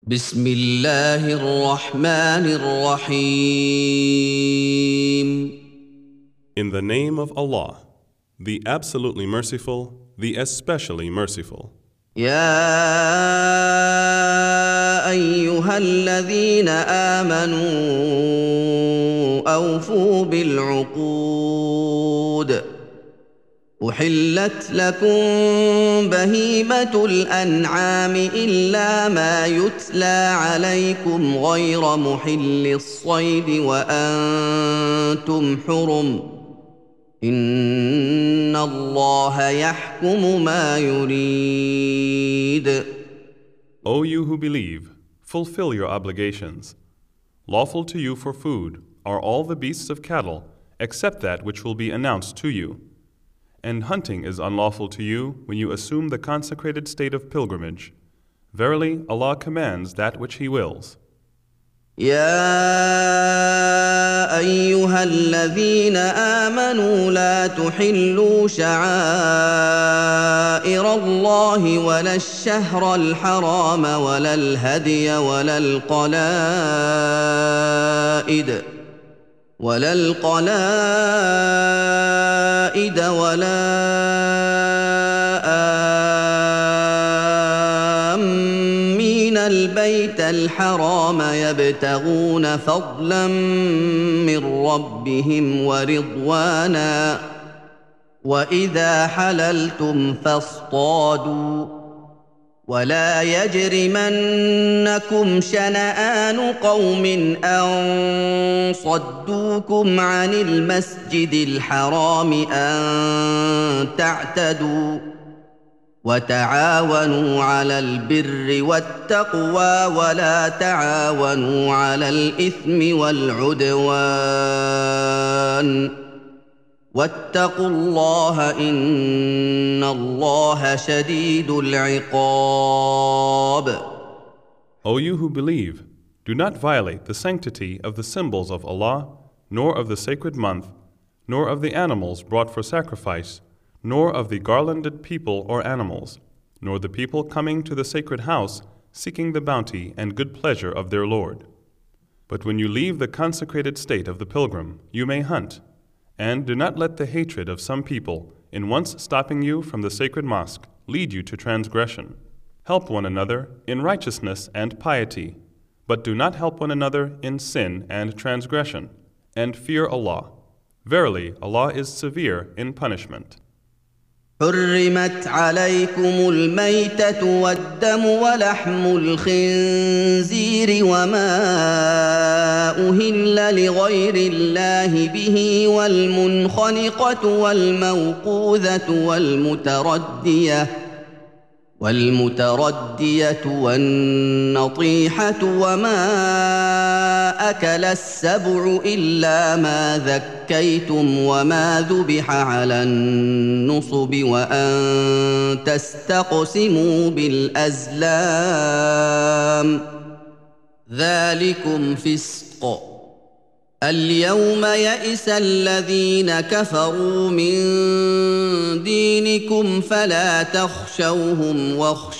بسم الله الرحمن الرحيم. In the name of Allah, the absolutely merciful, the especially merciful. يا أيها الذين آمنوا أوفوا بالعقود أحلت لكم بهيمة الأنعام إلا ما يتلى عليكم غير محل الصيد وأنتم حرم إن الله يحكم ما يريد. O you who believe, fulfill your obligations. Lawful to you for food are all the beasts of cattle, except that which will be announced to you. And hunting is unlawful to you when you assume the consecrated state of pilgrimage. Verily, Allah commands that which He wills. يا أيها الذين آمنوا لا تحلوا شعائر الله ولا الشهر الحرام ولا الهدي ولا القلائد ولا آمين البيت الحرام يبتغون فضلا من ربهم ورضوانا وإذا حللتم فاصطادوا ولا يجرمنكم شنآن قوم أن صدوكم عن المسجد الحرام أن تعتدوا وتعاونوا على البر والتقوى ولا تعاونوا على الإثم والعدوان واتقوا الله إن الله شديد العقاب. O you who believe, do not violate the sanctity of the symbols of Allah, nor of the sacred month, nor of the animals brought for sacrifice, nor of the garlanded people or animals, nor the people coming to the sacred house seeking the bounty and good pleasure of their Lord. But when you leave the consecrated state of the pilgrim, you may hunt. And do not let the hatred of some people, in once stopping you from the sacred mosque, lead you to transgression. Help one another in righteousness and piety, but do not help one another in sin and transgression, and fear Allah. Verily, Allah is severe in punishment. حرمت عليكم الميتة والدم ولحم الخنزير وما أهل لغير الله به والمنخنقة والموقوذة والمتردية والنطيحة وما أكل السبع إلا ما ذكيتم وما ذبح على النصب وأن تستقسموا بالأزلام ذلكم فسق. اليوم يئس الذين كفروا من دينكم فلا تخشوهم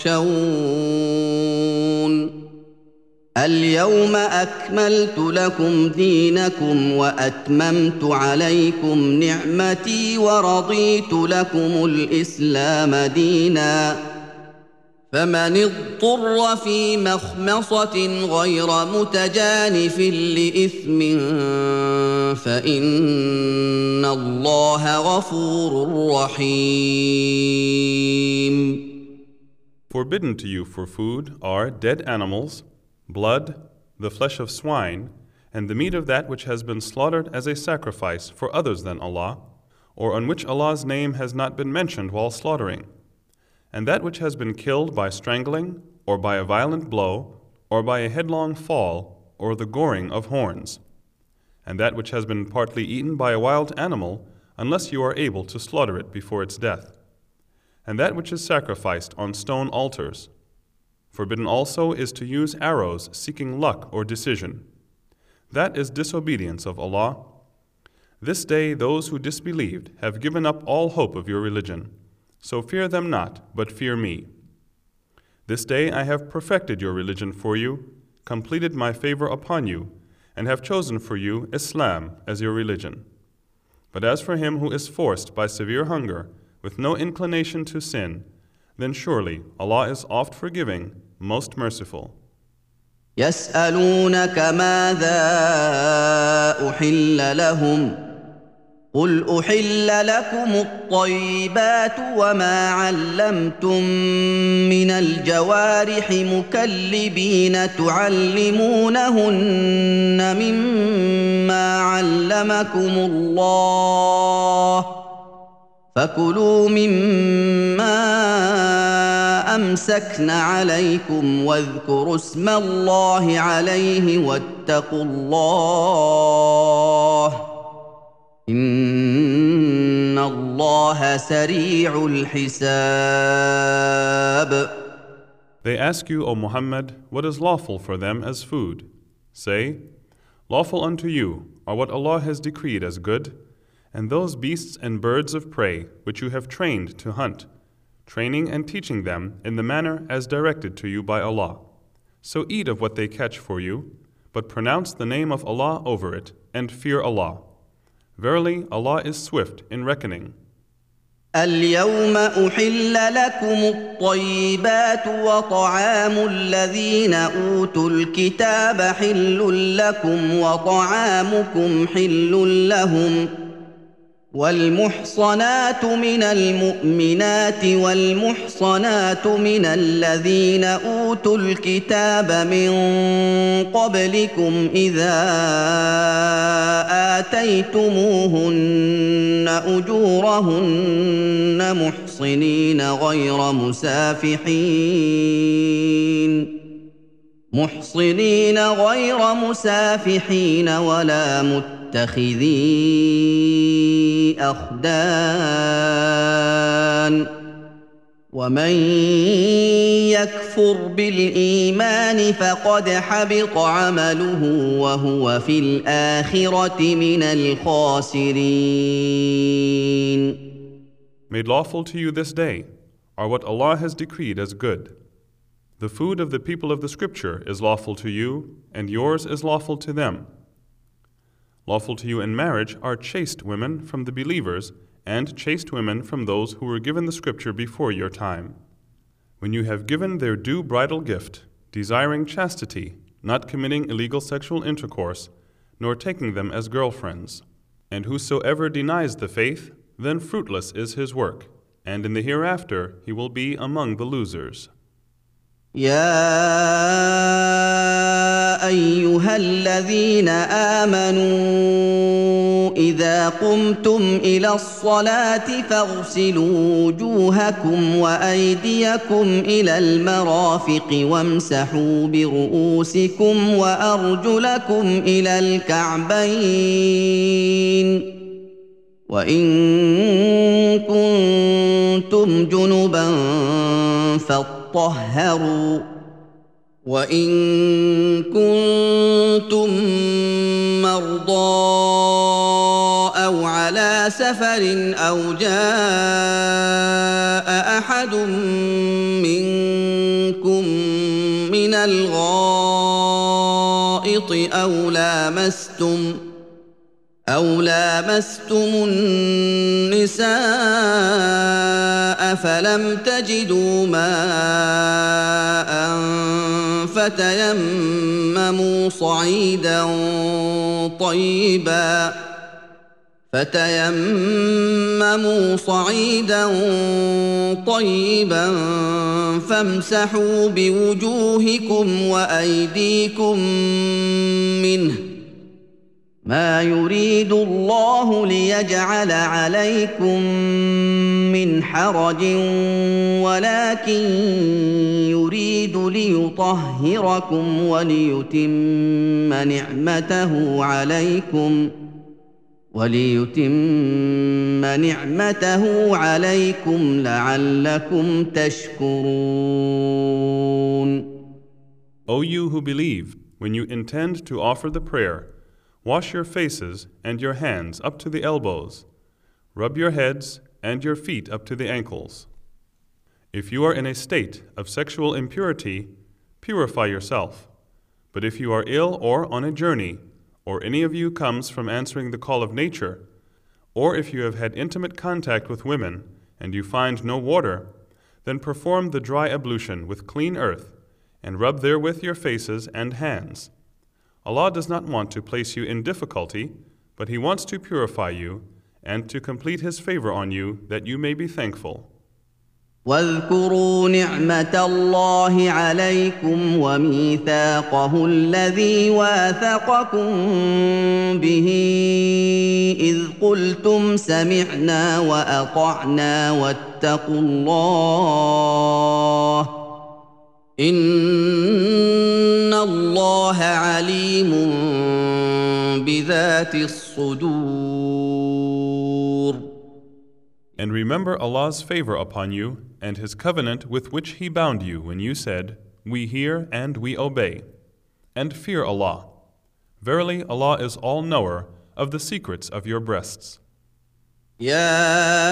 واخشون اليوم أكملت لكم دينكم وأتممت عليكم نعمتي ورضيت لكم الإسلام دينا فمن اضطر في مخمصة غير متجانف لإثم فإن الله غفور رحيم. Forbidden to you for food are dead animals, blood, the flesh of swine, and the meat of that which has been slaughtered as a sacrifice for others than Allah, or on which Allah's name has not been mentioned while slaughtering, and that which has been killed by strangling, or by a violent blow, or by a headlong fall, or the goring of horns, and that which has been partly eaten by a wild animal, unless you are able to slaughter it before its death, and that which is sacrificed on stone altars. Forbidden also is to use arrows seeking luck or decision. That is disobedience of Allah. This day those who disbelieved have given up all hope of your religion. So fear them not, but fear me. This day I have perfected your religion for you, completed my favor upon you, and have chosen for you Islam as your religion. But as for him who is forced by severe hunger, with no inclination to sin, then surely Allah is oft forgiving, most merciful. يسألونك ماذا أحل لهم قل أحل لكم الطيبات وما علمتم من الجوارح مكلبين تعلمونهن مما علمكم الله فكلوا مما أمسكن عليكم واذكروا اسم الله عليه واتقوا الله إن الله سريع الحساب. They ask you, O Muhammad, what is lawful for them as food. Say, lawful unto you are what Allah has decreed as good, and those beasts and birds of prey which you have trained to hunt, training and teaching them in the manner as directed to you by Allah. So eat of what they catch for you, but pronounce the name of Allah over it, and fear Allah. Verily, Allah is swift in reckoning. اليوم أحل لكم الطيبات وطعام الذين أوتوا الكتاب حل لكم وطعامكم حل لهم والمحصنات من المؤمنات والمحصنات من الذين أوتوا الكتاب من قبلكم إذا آتيتموهن أجورهن محصنين غير مسافحين ولا متخذي أخدان ومن يكفر بالإيمان فقد حبط عمله وهو في الآخرة من الخاسرين. Made lawful to you this day are what Allah has decreed as good. The food of the people of the Scripture is lawful to you, and yours is lawful to them. Lawful to you in marriage are chaste women from the believers and chaste women from those who were given the Scripture before your time. When you have given their due bridal gift, desiring chastity, not committing illegal sexual intercourse, nor taking them as girlfriends. And whosoever denies the faith, then fruitless is his work, and in the hereafter he will be among the losers. يا أيها الذين آمنوا إذا قمتم إلى الصلاة فاغسلوا وجوهكم وأيديكم إلى المرافق وامسحوا برؤوسكم وأرجلكم إلى الكعبين وإن كنتم جنبا فاطهروا وإن كنتم مرضى أو على سفر أو جاء أحد منكم من الغائط أو لامستم النساء فلم تجدوا ماء فتيمموا صعيدا طيبا فامسحوا بوجوهكم وأيديكم منه ما يريد الله ليجعل عليكم من حرج ولكن يريد ليطهركم وليتم نعمته عليكم لعلكم تشكرون. O you who believe, when you intend to offer the prayer, wash your faces and your hands up to the elbows. Rub your heads and your feet up to the ankles. If you are in a state of sexual impurity, purify yourself. But if you are ill or on a journey, or any of you comes from answering the call of nature, or if you have had intimate contact with women and you find no water, then perform the dry ablution with clean earth and rub therewith your faces and hands. Allah does not want to place you in difficulty, but He wants to purify you and to complete His favor on you that you may be thankful. واذكروا نعمة الله عليكم وميثاقه الذي واثقكم به إذ قلتم سمعنا وأطعنا واتقوا الله إن الله عليم بذات الصدور. And remember Allah's favor upon you and His covenant with which He bound you when you said, We hear and we obey. And fear Allah. Verily Allah is all-knower of the secrets of your breasts. يا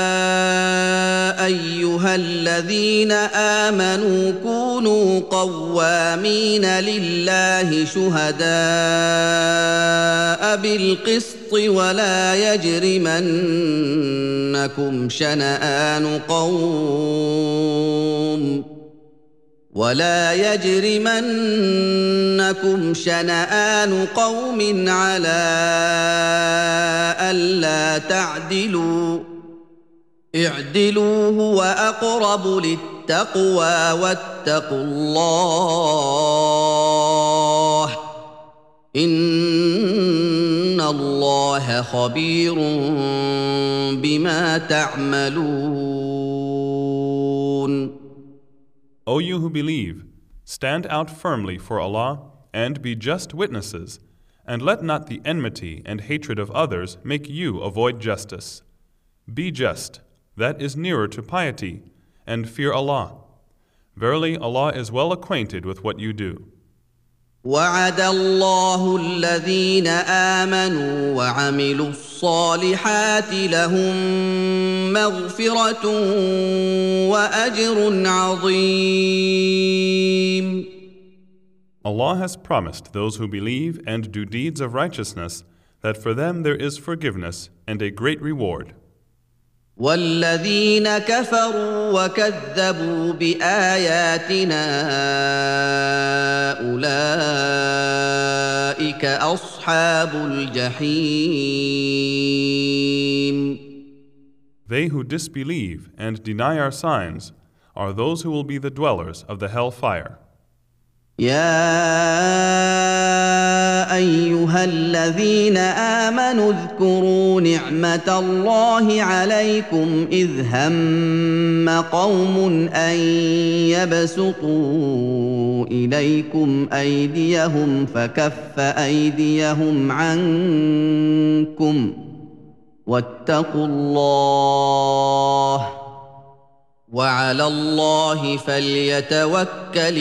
أيها الذين آمنوا كونوا قوامين لله شهداء بالقسط ولا يجرمنكم شنآن قوم على ألا تعدلوا اعدلوا هو أقرب للتقوى واتقوا الله إن الله خبير بما تعملون. O you who believe, stand out firmly for Allah and be just witnesses, and let not the enmity and hatred of others make you avoid justice. Be just, that is nearer to piety, and fear Allah. Verily Allah is well acquainted with what you do. وعد الله الذين آمنوا وعملوا الصالحات لهم مغفرة وأجر عظيم. Allah has promised those who believe and do deeds of righteousness that for them there is forgiveness and a great reward. والذين كفروا وكذبوا بآياتنا أولئك أصحاب الجحيم. They who disbelieve and deny our signs are those who will be the dwellers of the hell fire. يا أيها الذين آمنوا اذكروا نعمة الله عليكم إذ هم قوم أن يبسطوا إليكم أيديهم فكف أيديهم عنكم واتقوا الله وعلى الله فليتوكل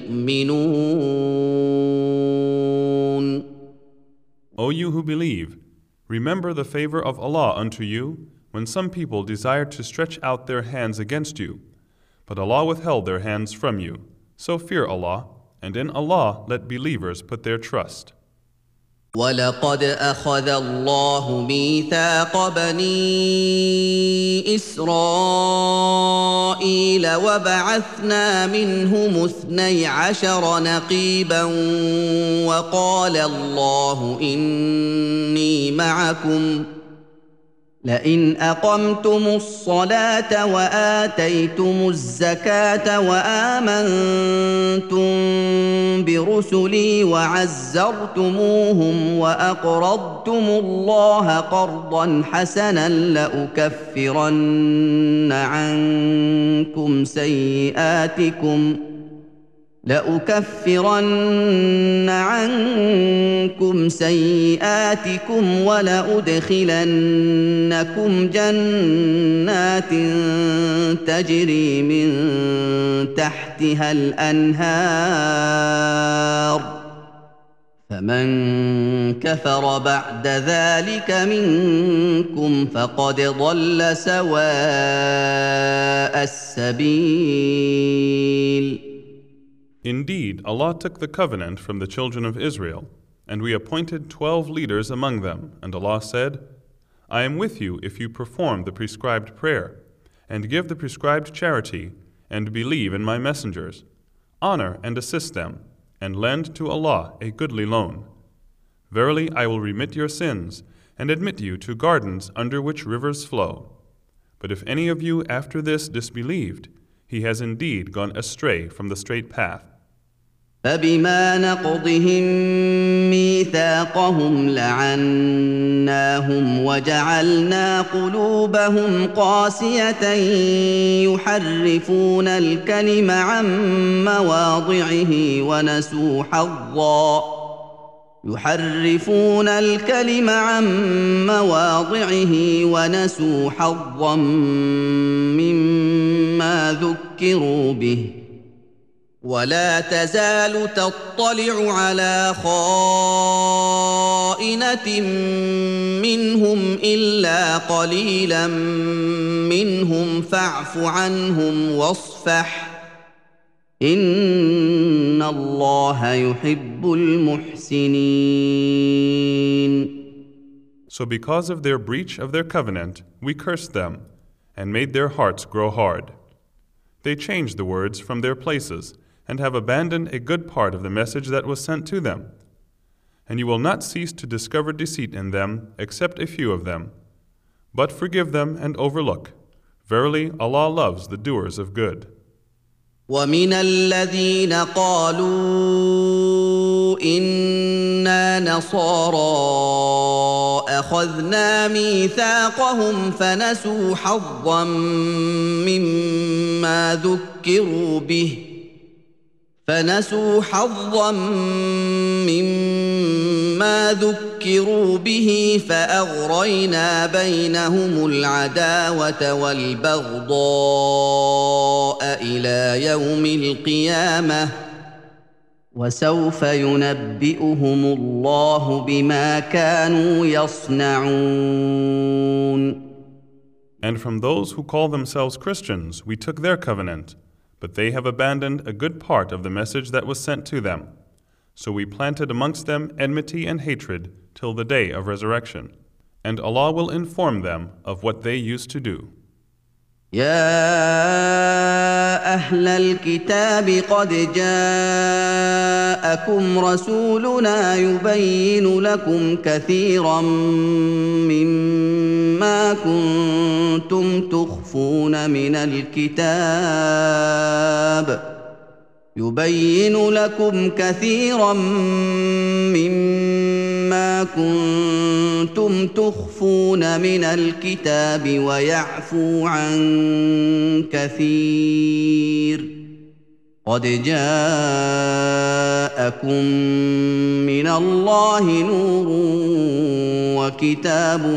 المؤمنون. O you who believe, remember the favor of Allah unto you when some people desired to stretch out their hands against you, but Allah withheld their hands from you. So fear Allah, and in Allah let believers put their trust. ولقد أخذ الله ميثاق بني إسرائيل وبعثنا منهم 12 نقيبا وقال الله إني معكم لئن أقمتم الصلاة وآتيتم الزكاة وآمنتم برسلي وعزرتموهم وأقرضتم الله قرضا حسنا لأكفرن عنكم سيئاتكم ولأدخلنكم جنات تجري من تحتها الأنهار فمن كفر بعد ذلك منكم فقد ضل سواء السبيل. Indeed, Allah took the covenant from the children of Israel, and we appointed 12 leaders among them, and Allah said, I am with you if you perform the prescribed prayer, and give the prescribed charity, and believe in my messengers. Honor and assist them, and lend to Allah a goodly loan. Verily, I will remit your sins, and admit you to gardens under which rivers flow. But if any of you after this disbelieved, he has indeed gone astray from the straight path. فبما نقضهم ميثاقهم لعناهم وجعلنا قلوبهم قاسية يحرفون الكلم عن مواضعه ونسوا حظا مما ذكروا به ولا تزال تطلع على خائنة منهم إلا قليلا منهم فاعف عنهم واصفح إن الله يحب المحسنين. So because of their breach of their covenant, we cursed them and made their hearts grow hard. They changed the words from their places and have abandoned a good part of the message that was sent to them. And you will not cease to discover deceit in them except a few of them. But forgive them and overlook. Verily, Allah loves the doers of good. ومن الذين قالوا إنا نصارى أخذنا ميثاقهم فنسوا حظا مما ذكروا به فأغرينا بينهم العداوة والبغضاء إلى يوم القيامة وسوف ينبئهم الله بما كانوا يصنعون. And from those who call themselves Christians, we took their covenant, but they have abandoned a good part of the message that was sent to them. So we planted amongst them enmity and hatred till the day of resurrection. And Allah will inform them of what they used to do. يا أهل الكتاب قد جاءكم رسولنا يبين لكم كثيرا مما كنتم تخفون من الكتاب ويعفو عن كثير قد جاءكم من الله نور وكتاب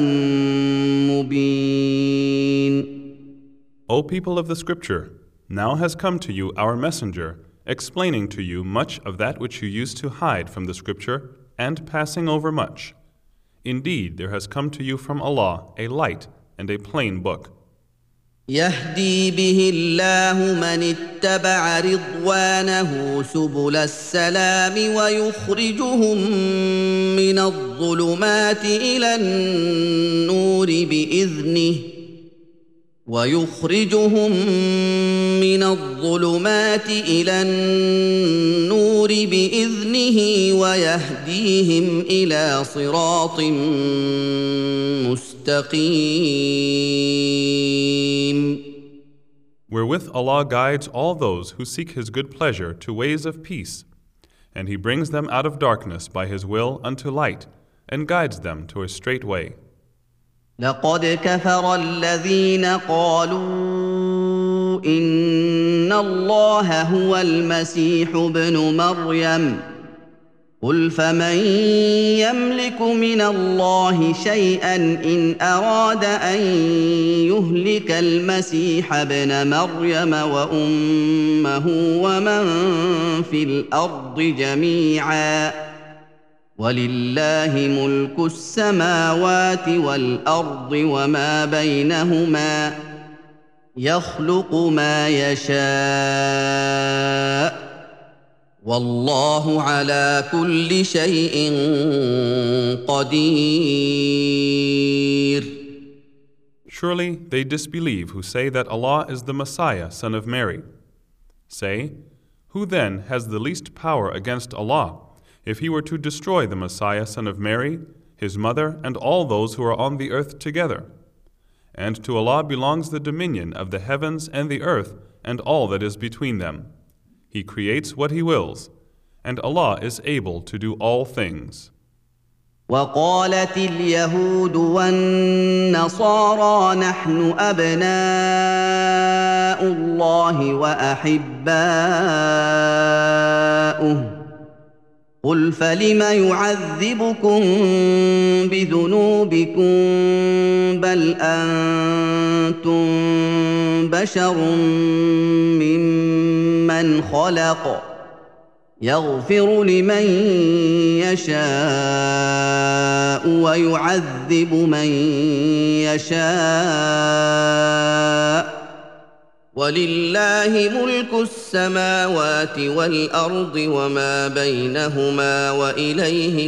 مبين. O people of the Scripture, now has come to you our messenger, explaining to you much of that which you used to hide from the Scripture, and passing over much. Indeed, there has come to you from Allah a light and a plain book. يهدي به الله من اتبع رضوانه سبل السلام ويخرجهم من الظلمات إلى النور بإذنه ويهديهم إلى صراط مستقيم. Wherewith Allah guides all those who seek His good pleasure to ways of peace, and He brings them out of darkness by His will unto light, and guides them to a straight way. لقد كفر الذين قالوا إن الله هو المسيح ابن مريم قل فمن يملك من الله شيئا إن أراد أن يهلك المسيح ابن مريم وأمه ومن في الأرض جميعا وَلِلَّهِ مُلْكُ السَّمَاوَاتِ وَالْأَرْضِ وَمَا بَيْنَهُمَا ۚ يَخْلُقُ مَا يَشَاءُ ۚ وَاللَّهُ عَلَىٰ كُلِّ شَيْءٍ قَدِيرٌ. Surely they disbelieve who say that Allah is the Messiah, son of Mary. Say, who then has the least power against Allah, if he were to destroy the Messiah, son of Mary, his mother, and all those who are on the earth together? And to Allah belongs the dominion of the heavens and the earth and all that is between them. He creates what He wills, and Allah is able to do all things. وقالت اليهود والنصارى نحن أبناء الله وأحباؤه قل فلم يعذبكم بذنوبكم بل أنتم بشر ممن خلق يغفر لمن يشاء ويعذب من يشاء ولله ملك السماوات والأرض وما بينهما وإليه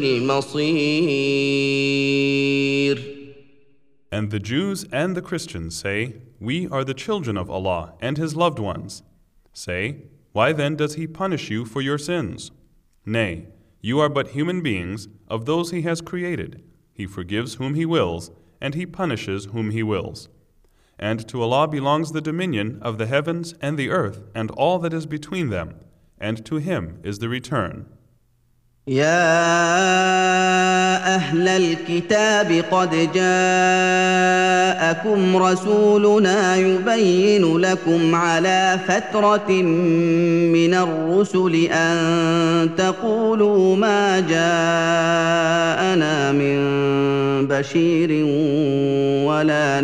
المصير. And the Jews and the Christians say, we are the children of Allah and His loved ones. Say, why then does He punish you for your sins? Nay, you are but human beings of those He has created. He forgives whom He wills, and He punishes whom He wills. And to Allah belongs the dominion of the heavens and the earth and all that is between them, and to Him is the return. يا أهل الكتاب قد جاءكم رسولنا يبين لكم على فترة من الرسل أن تقولوا ما جاءنا من بشير ولا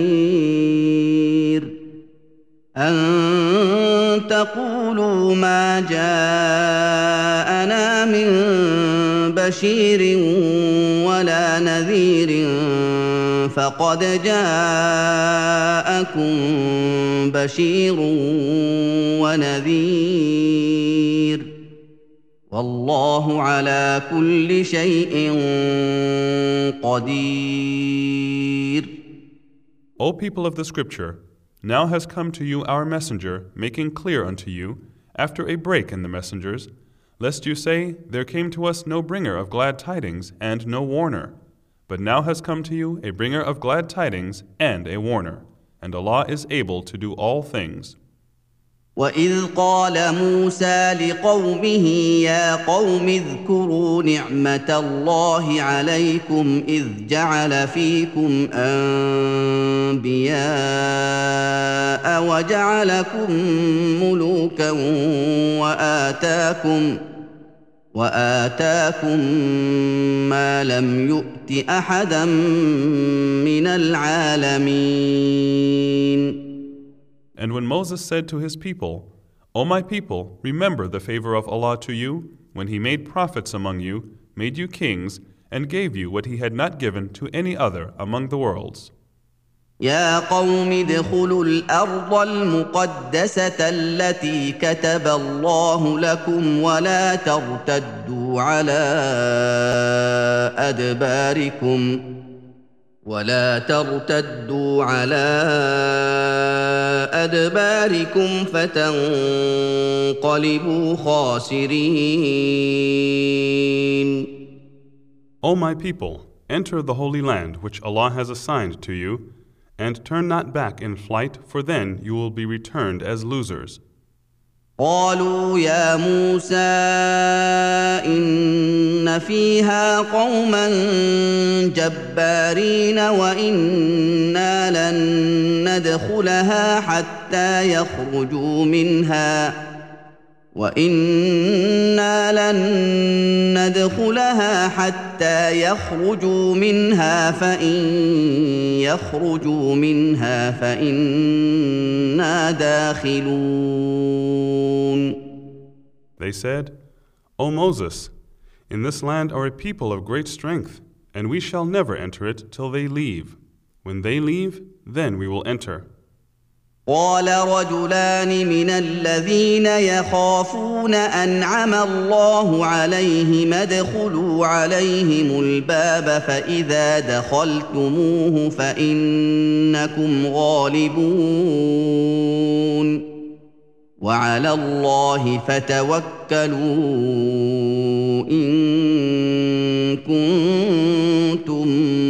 نذير أن تقولوا ما جاءنا من بشير ولا نذير فقد جاءكم بشير ونذير والله على كل شيء قدير. O people of the Scripture, now has come to you our messenger, making clear unto you, after a break in the messengers, lest you say, there came to us no bringer of glad tidings and no warner. But now has come to you a bringer of glad tidings and a warner, and Allah is able to do all things. وَإِذْ قَالَ مُوسَى لِقَوْمِهِ يَا قَوْمِ اذْكُرُوا نِعْمَةَ اللَّهِ عَلَيْكُمْ إِذْ جَعَلَ فِيكُمْ أَنبِيَاءَ وَجَعَلَكُم مُّلُوكًا وَآتَاكُم مَّا لَمْ يُؤْتِ أَحَدًا مِّنَ الْعَالَمِينَ. And when Moses said to his people, O my people, remember the favor of Allah to you, when He made prophets among you, made you kings, and gave you what He had not given to any other among the worlds. يا قوم ادخلوا الأرض المقدسة التي كتب الله لكم ولا ترتدوا على أدباركم فتنقلبوا خاسرين. O my people, enter the holy land which Allah has assigned to you, and turn not back in flight, for then you will be returned as losers. قالوا يا موسى إن فيها قوما جبارين وإنا لن ندخلها حتى يخرجوا منها فإن يخرجوا منها فإنا داخلون. They said, O Moses, In this land are a people of great strength, and we shall never enter it till they leave. When they leave, then we will enter. قال رجلان من الذين يخافون أنعم الله عليهم ادخلوا عليهم الباب فإذا دخلتموه فإنكم غالبون وعلى الله فتوكلوا إن كنتم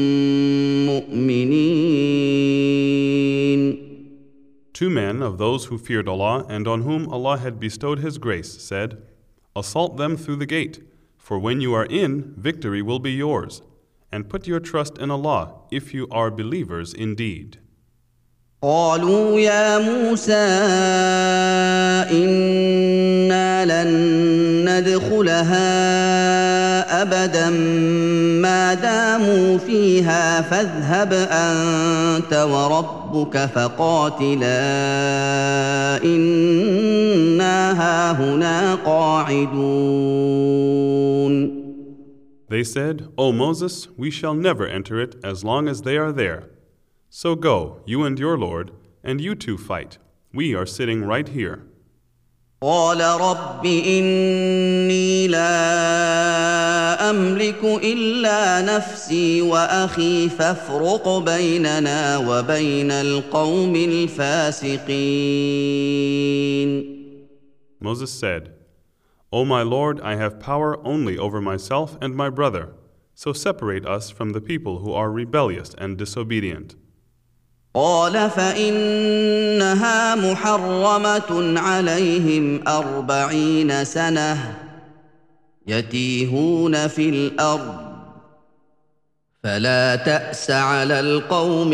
مؤمنين. Two men of those who feared Allah and on whom Allah had bestowed His grace said, "Assault them through the gate, for when you are in, victory will be yours, and put your trust in Allah if you are believers indeed." قالوا يا موسى إنا لن ندخلها أبدا ما داموا فيها فاذهب أنت وربك فقاتلا إنا هاهنا قاعدون. They said, "O Moses, we shall never enter it as long as they are there. So go, you and your Lord, and you two fight. We are sitting right here." قال رب إني لا أملك إلا نفسي وأخي فافرق بيننا وبين القوم الفاسقين. Moses said, "O my Lord, I have power only over myself and my brother, so separate us from the people who are rebellious and disobedient." قال فإنها محرمة عليهم 40 سنة يتيهون في الأرض فلا تأس على القوم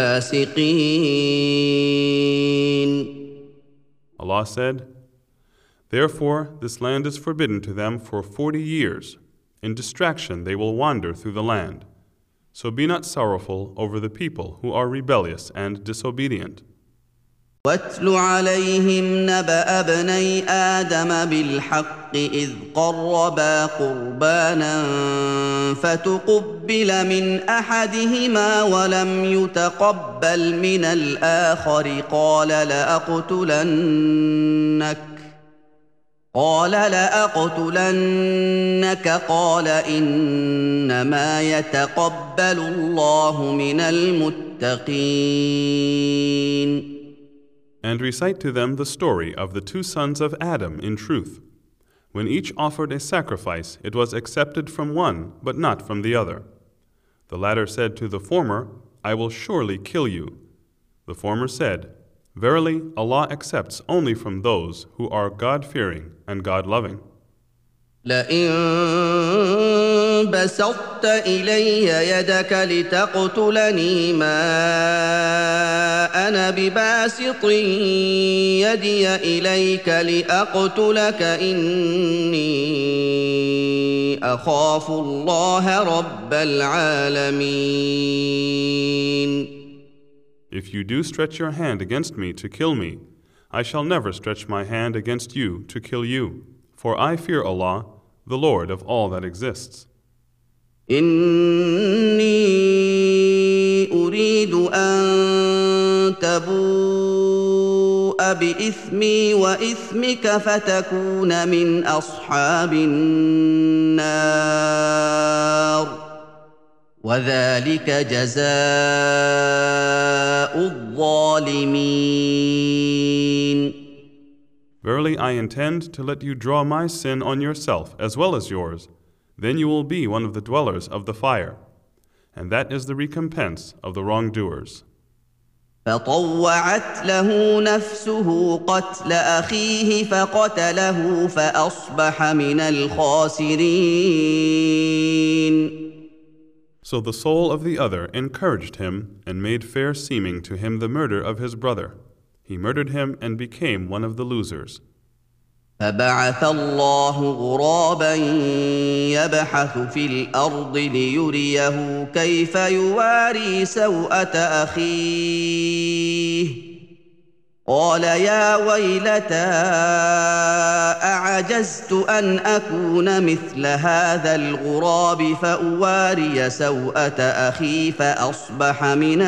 الفاسقين. Allah said, "Therefore this land is forbidden to them for 40 years. In distraction they will wander through the land. So be not sorrowful over the people who are rebellious and disobedient." واتل عليهم نبأ ابني آدم بالحق إذ قربا قربانا فتقبل من أحدهما ولم يتقبل من الآخر قال لأقتلنك قال إنما يتقبل الله من المتقين. And recite to them the story of the two sons of Adam in truth. When each offered a sacrifice, it was accepted from one, but not from the other. The latter said to the former, "I will surely kill you." The former said, "Verily, Allah accepts only from those who are God-fearing and God-loving." لئن بسطت إلي يدك لتقتلني ما أنا بباسط يدي إليك لأقتلك إني أخاف الله رب العالمين. If you do stretch your hand against me to kill me, I shall never stretch my hand against you to kill you, for I fear Allah, the Lord of all that exists. إني أريد أن تبوء بإثمي وإثمك فتكون من أصحاب النار وذلك جزاء الظالمين. Verily, I intend to let you draw my sin on yourself as well as yours. Then you will be one of the dwellers of the fire. And that is the recompense of the wrongdoers. فطوعت له نفسه قتل أخيه فقتله فأصبح من الخاسرين. So the soul of the other encouraged him and made fair seeming to him the murder of his brother. He murdered him and became one of the losers. فبعث الله غرابا يبحث في الأرض ليريه كيف يواري سوءة أخيه قال يا ويلتى أعجزت أن أكون مثل هذا الغراب فأواري سوءة أخي فأصبح من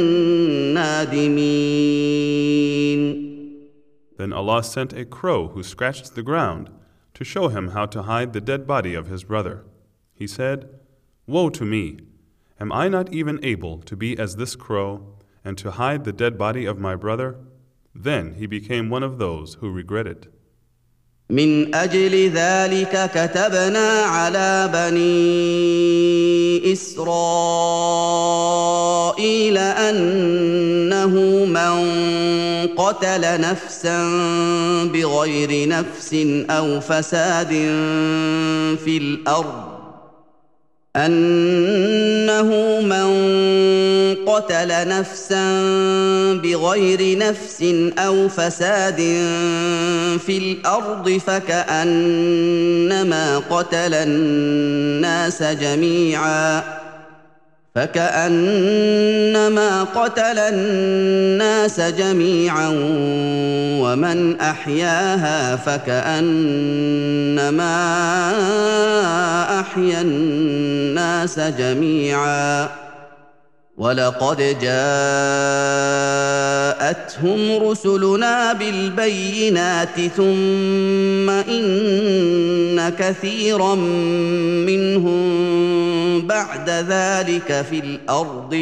النادمين. Then Allah sent a crow who scratched the ground to show him how to hide the dead body of his brother. He said, "Woe to me! Am I not even able to be as this crow and to hide the dead body of my brother?" Then he became one of those who regretted. من أجل ذلك كتبنا على بني إسرائيل أنه من قتل نفسا بغير نفس أو فساد في الأرض فكأنما قتل الناس جميعا ومن أحياها فكأنما أحيا الناس جميعا ولقد جاءتهم رسلنا بالبينات ثم إن كثيرا منهم بعد ذلك في الأرض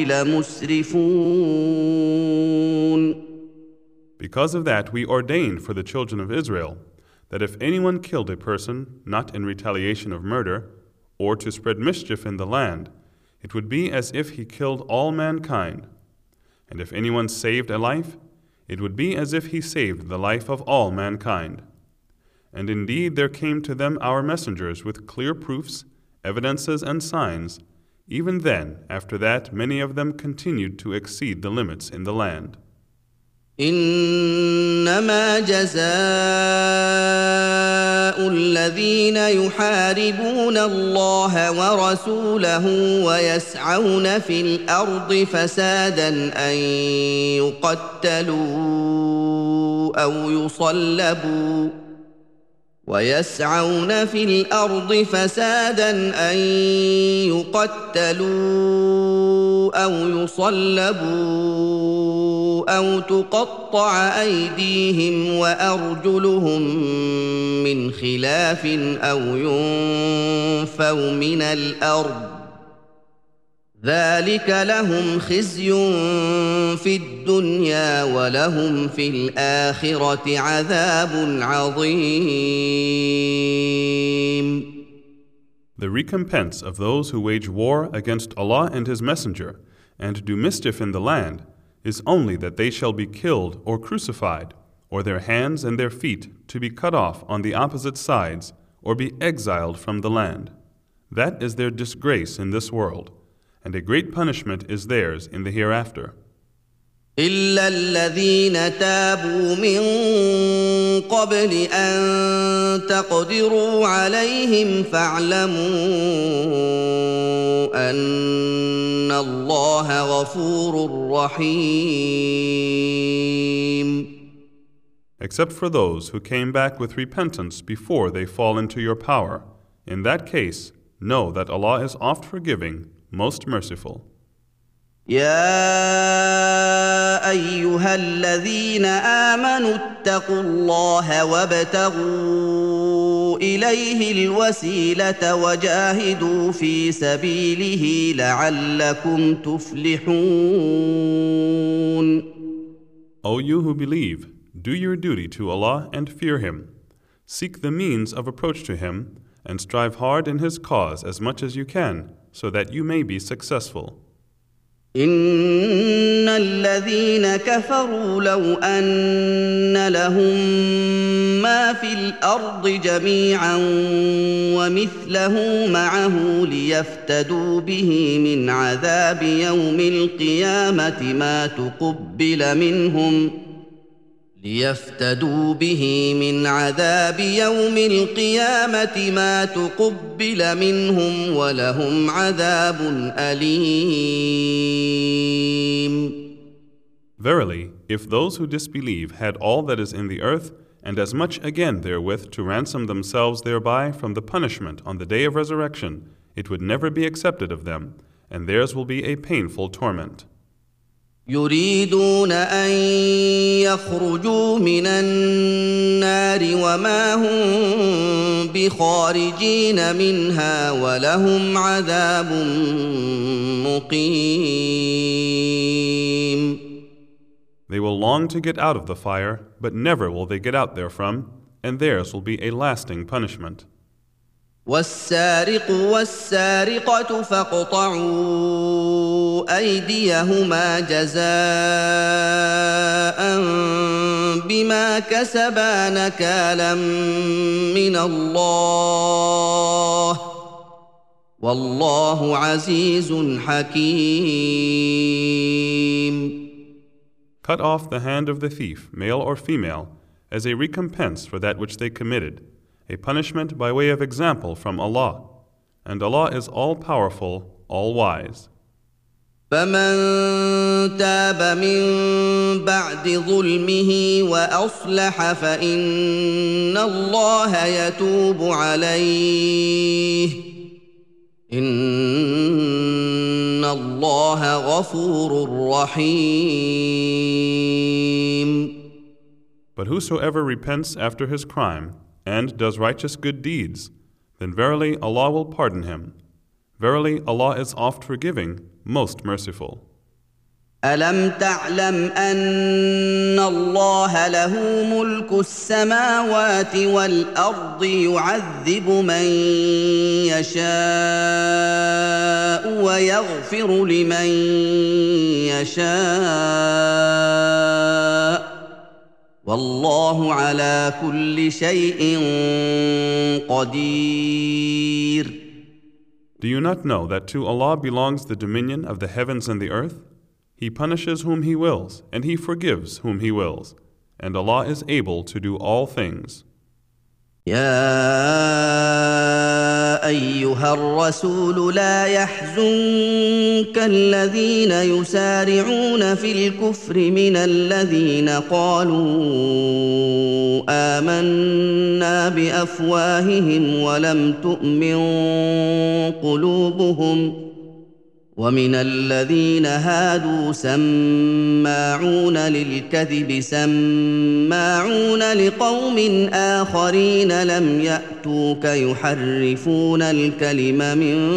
لمسرفون. Because of that, we ordained for the children of Israel that if anyone killed a person not in retaliation of murder or to spread mischief in the land, it would be as if he killed all mankind. And if anyone saved a life, it would be as if he saved the life of all mankind. And indeed there came to them our messengers with clear proofs, evidences and signs. Even then, after that, many of them continued to exceed the limits in the land. إنما جزاء الذين يحاربون الله ورسوله ويسعون في الأرض فسادا أن يقتلوا أو يصلبوا أو تقطع أيديهم وأرجلهم من خلاف أو ينفوا من الأرض ذلك لهم خزي في الدنيا ولهم في الآخرة عذاب عظيم. The recompense of those who wage war against Allah and His Messenger and do mischief in the land is only that they shall be killed or crucified, or their hands and their feet to be cut off on the opposite sides, or be exiled from the land. That is their disgrace in this world, and a great punishment is theirs in the hereafter. إلا الذين تابوا من قبل أن تقدروا عليهم فاعلموا أن الله غفور رحيم. Except for those who came back with repentance before they fall into your power. In that case, know that Allah is oft forgiving, most merciful. يا أيها الذين آمنوا اتقوا الله وابتغوا إليه الوسيلة وجاهدوا في سبيله لعلكم تفلحون. O you who believe, do your duty to Allah and fear Him. Seek the means of approach to Him and strive hard in His cause as much as you can, so that you may be successful. إن الذين كفروا لو أن لهم ما في الأرض جميعا ومثله معه ليفتدوا به من عذاب يوم القيامة ما تقبل منهم ولهم عذاب أليم. Verily, if those who disbelieve had all that is in the earth, and as much again therewith to ransom themselves thereby from the punishment on the day of resurrection, it would never be accepted of them, and theirs will be a painful torment. يريدون أن يخرجوا من النار وما هم بخارجين منها ولهم عذاب مقيم. They will long to get out of the fire, but never will they get out therefrom, and theirs will be a lasting punishment. والسارق والسارقة فاقطعوا أيديهما جزاء بما كسبا نكالا من الله والله عزيز حكيم. Cut off the hand of the thief, male or female, as a recompense for that which they committed, a punishment by way of example from Allah, and Allah is all-powerful, all-wise. فمن تاب من بعد ظلمه وأصلح فإن الله يتوب عليه إن الله غفور رحيم. But whosoever repents after his crime and does righteous good deeds, then verily Allah will pardon him. Verily Allah is oft forgiving, most merciful. ألم تعلم أن الله له ملك السماوات والأرض يعذب من يشاء ويغفر لمن يشاء والله على كل شيء قدير. Do you not know that to Allah belongs the dominion of the heavens and the earth? He punishes whom He wills, and He forgives whom He wills, and Allah is able to do all things. يا أيها الرسول لا يحزنك الذين يسارعون في الكفر من الذين قالوا آمنا بأفواههم ولم تؤمن قلوبهم ومن الذين هادوا سماعون للكذب سماعون لقوم آخرين لم يأتوك يحرفون الكلم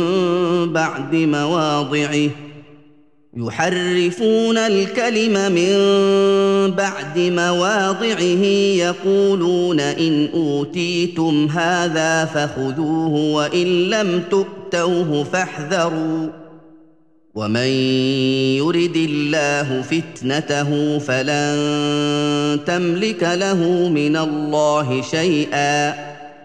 من بعد مواضعه يقولون إن أوتيتم هذا فخذوه وإن لم تؤتوه فاحذروا ومن يرد الله فتنته فلن تملك له من الله شيئا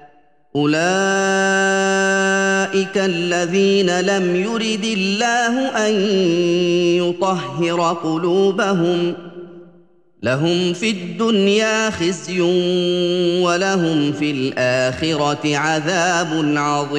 أولئك الذين لم يرد الله أن يطهر قلوبهم لهم في الدنيا خزي ولهم في الآخرة عذاب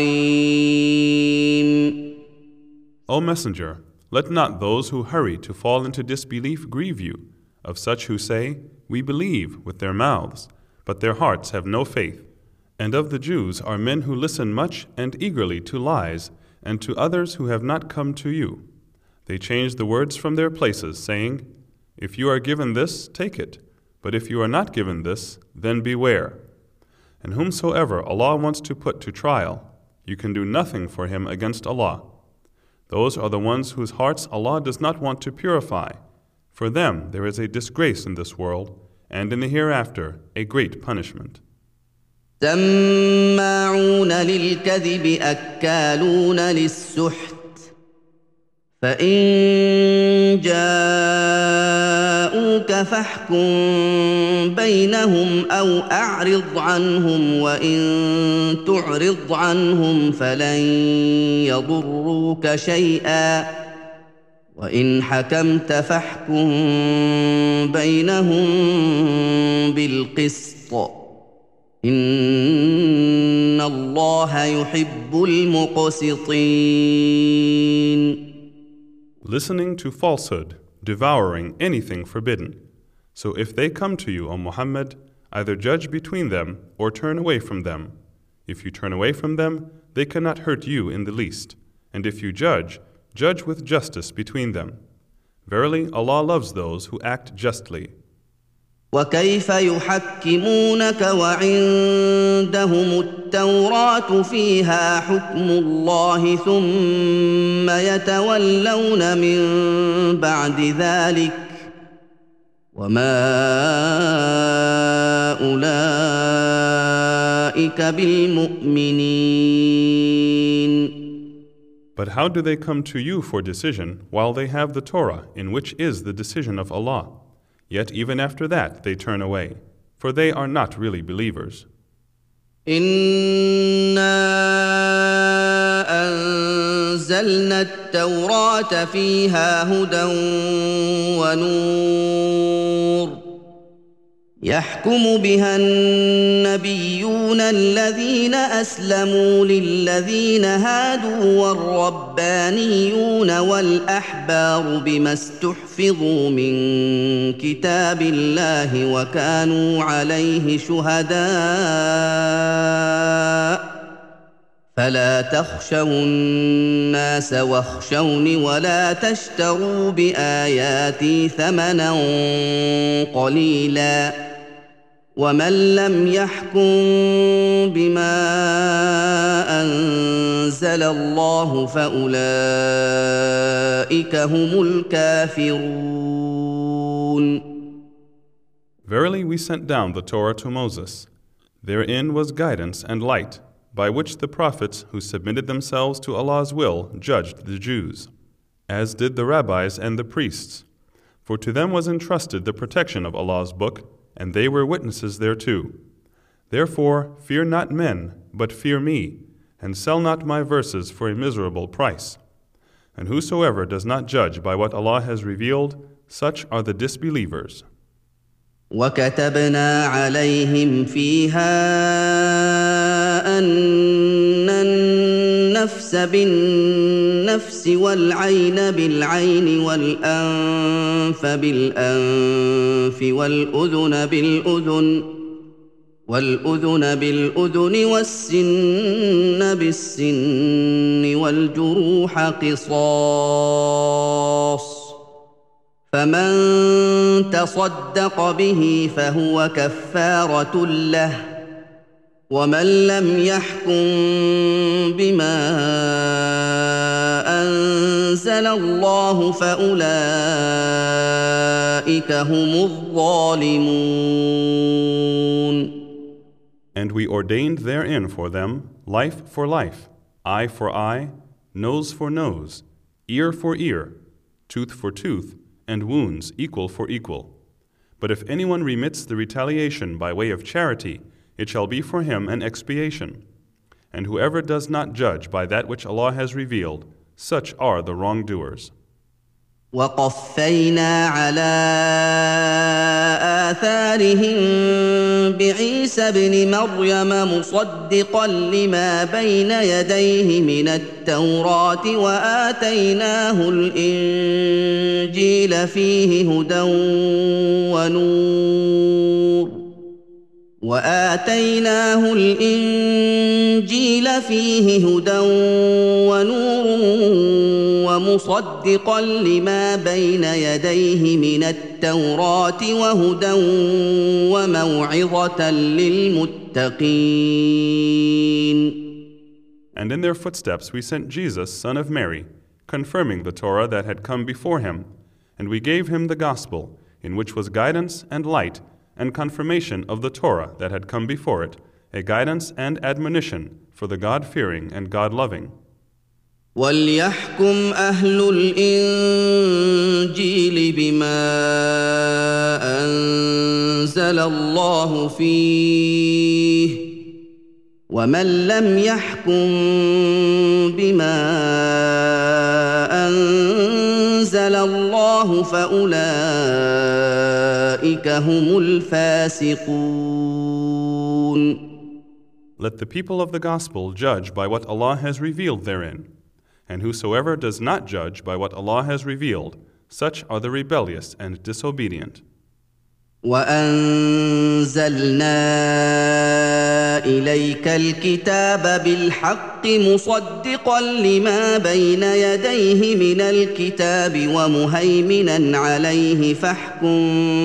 عظيم. O Messenger, let not those who hurry to fall into disbelief grieve you, of such who say, We believe with their mouths, but their hearts have no faith. And of the Jews are men who listen much and eagerly to lies, and to others who have not come to you. They change the words from their places, saying, If you are given this, take it, but if you are not given this, then beware. And whomsoever Allah wants to put to trial, you can do nothing for him against Allah. Those are the ones whose hearts Allah does not want to purify. For them there is a disgrace in this world, and in the hereafter a great punishment. سماعون للكذب أكالون للسحت فإن جاءوك فاحكم بينهم أو أعرض عنهم وإن تعرض عنهم فلن يضروك شيئا وإن حكمت فاحكم بينهم بالقسط إن الله يحب المقسطين. Listening to falsehood devouring anything forbidden. So if they come to you, O Muhammad, either judge between them or turn away from them. If you turn away from them, they cannot hurt you in the least. And if you judge, judge with justice between them. Verily, Allah loves those who act justly. وكيف يحكمونك وعندهم التوراة فيها حكم الله ثم يتولون من بعد ذلك وما أولئك بالمؤمنين. But how do they come to you for decision while they have the Torah, in which is the decision of Allah? Yet even after that they turn away, for they are not really believers. إنا أنزلنا التوراة فيها هدى ونور يحكم بها النبيون الذين أسلموا للذين هادوا والربانيون والأحبار بما استحفظوا من كتاب الله وكانوا عليه شهداء فلا تخشوا الناس واخشوني ولا تشتروا بآياتي ثمنا قليلا ومن لم يحكم بما أنزل الله فأولئك هم الكافرون. Verily we sent down the Torah to Moses. Therein was guidance and light, by which the prophets who submitted themselves to Allah's will judged the Jews, as did the rabbis and the priests. For to them was entrusted the protection of Allah's book, and they were witnesses thereto. Therefore, fear not men, but fear me, and sell not my verses for a miserable price. And whosoever does not judge by what Allah has revealed, such are the disbelievers. وكتبنا عليهم فيها أن النفس بالنفس والعين بالعين والأنف بالأنف والأذن بالأذن والسن بالسن والجروح قصاص فمن تصدق به فهو كفارة له ومن لم يحكم بما أنزل الله فأولئك هم الظالمون. And we ordained therein for them life for life, eye for eye, nose for nose, ear for ear, tooth for tooth, and wounds equal for equal. But if anyone remits the retaliation by way of charity, it shall be for him an expiation. And whoever does not judge by that which Allah has revealed, such are the wrongdoers. وقفينا على آثارهم بعيسى ابن مريم مصدقا لما بين يديه من التوراة وآتيناه الإنجيل فيه هدى ونور ومصدقا لما بين يديه من التوراة وهدى وموعظة للمتقين. And in their footsteps we sent Jesus, son of Mary, confirming the Torah that had come before him, and we gave him the gospel, in which was guidance and light, and confirmation of the Torah that had come before it, a guidance and admonition for the God-fearing and God-loving. وَلْيَحْكُمْ أَهْلُ الْإِنجِيلِ بِمَا أَنزَلَ اللَّهُ فِيهِ وَمَن لَّمْ يَحْكُم بِمَا أَنزَلَ اللَّهُ فَأُولَٰئِكَ هُمُ الْفَاسِقُونَ. Let the people of the gospel judge by what Allah has revealed therein, and whosoever does not judge by what Allah has revealed, Such are the rebellious and disobedient. وأنزلنا إليك الكتاب بالحق مصدقا لما بين يديه من الكتاب ومهيمنا عليه فاحكم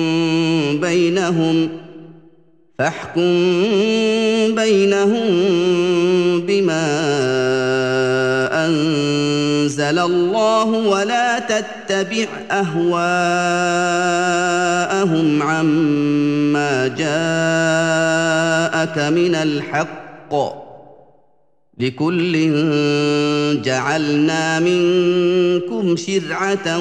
بينهم بما أنزل الله ولا تتبع أهواءهم عما جاءك من الحق لكل جعلنا منكم شرعة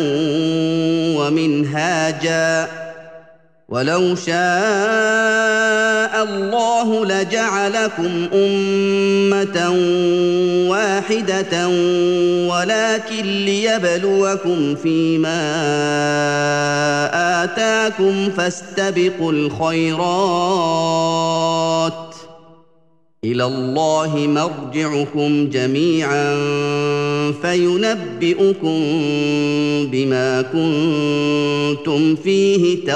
ومنهاجا ولو شاء الله لجعلكم أمة واحدة ولكن ليبلوكم فيما آتاكم فاستبقوا الخيرات إلى الله مرجعكم جميعا فينبئكم بما كنتم فيه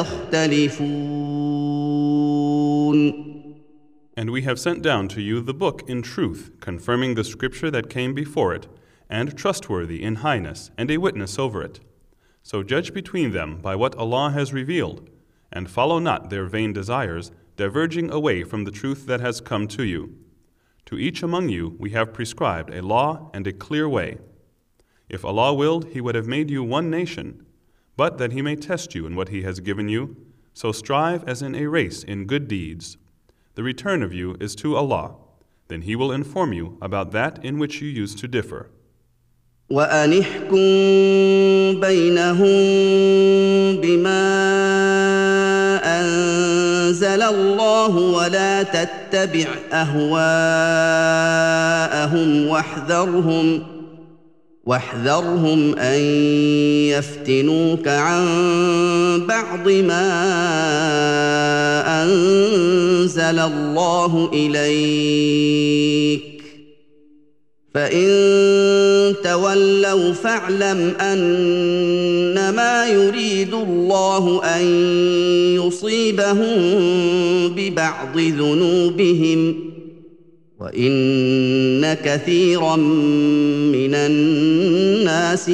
تختلفون. And we have sent down to you the book in truth, confirming the scripture that came before it, and trustworthy in highness, and a witness over it. So judge between them by what Allah has revealed, and follow not their vain desires, diverging away from the truth that has come to you. To each among you we have prescribed a law and a clear way. If Allah willed, He would have made you one nation, but that He may test you in what He has given you, so strive as in a race in good deeds. The return of you is to Allah, then He will inform you about that in which you used to differ. وأنحكم بينهم بما أنزل الله ولا تتبع أهواءهم واحذرهم أن يفتنوك عن بعض ما أنزل الله إليك فإن تولوا فاعلم أنما يريد الله أن يصيبهم ببعض ذنوبهم وإن كثيرا من الناس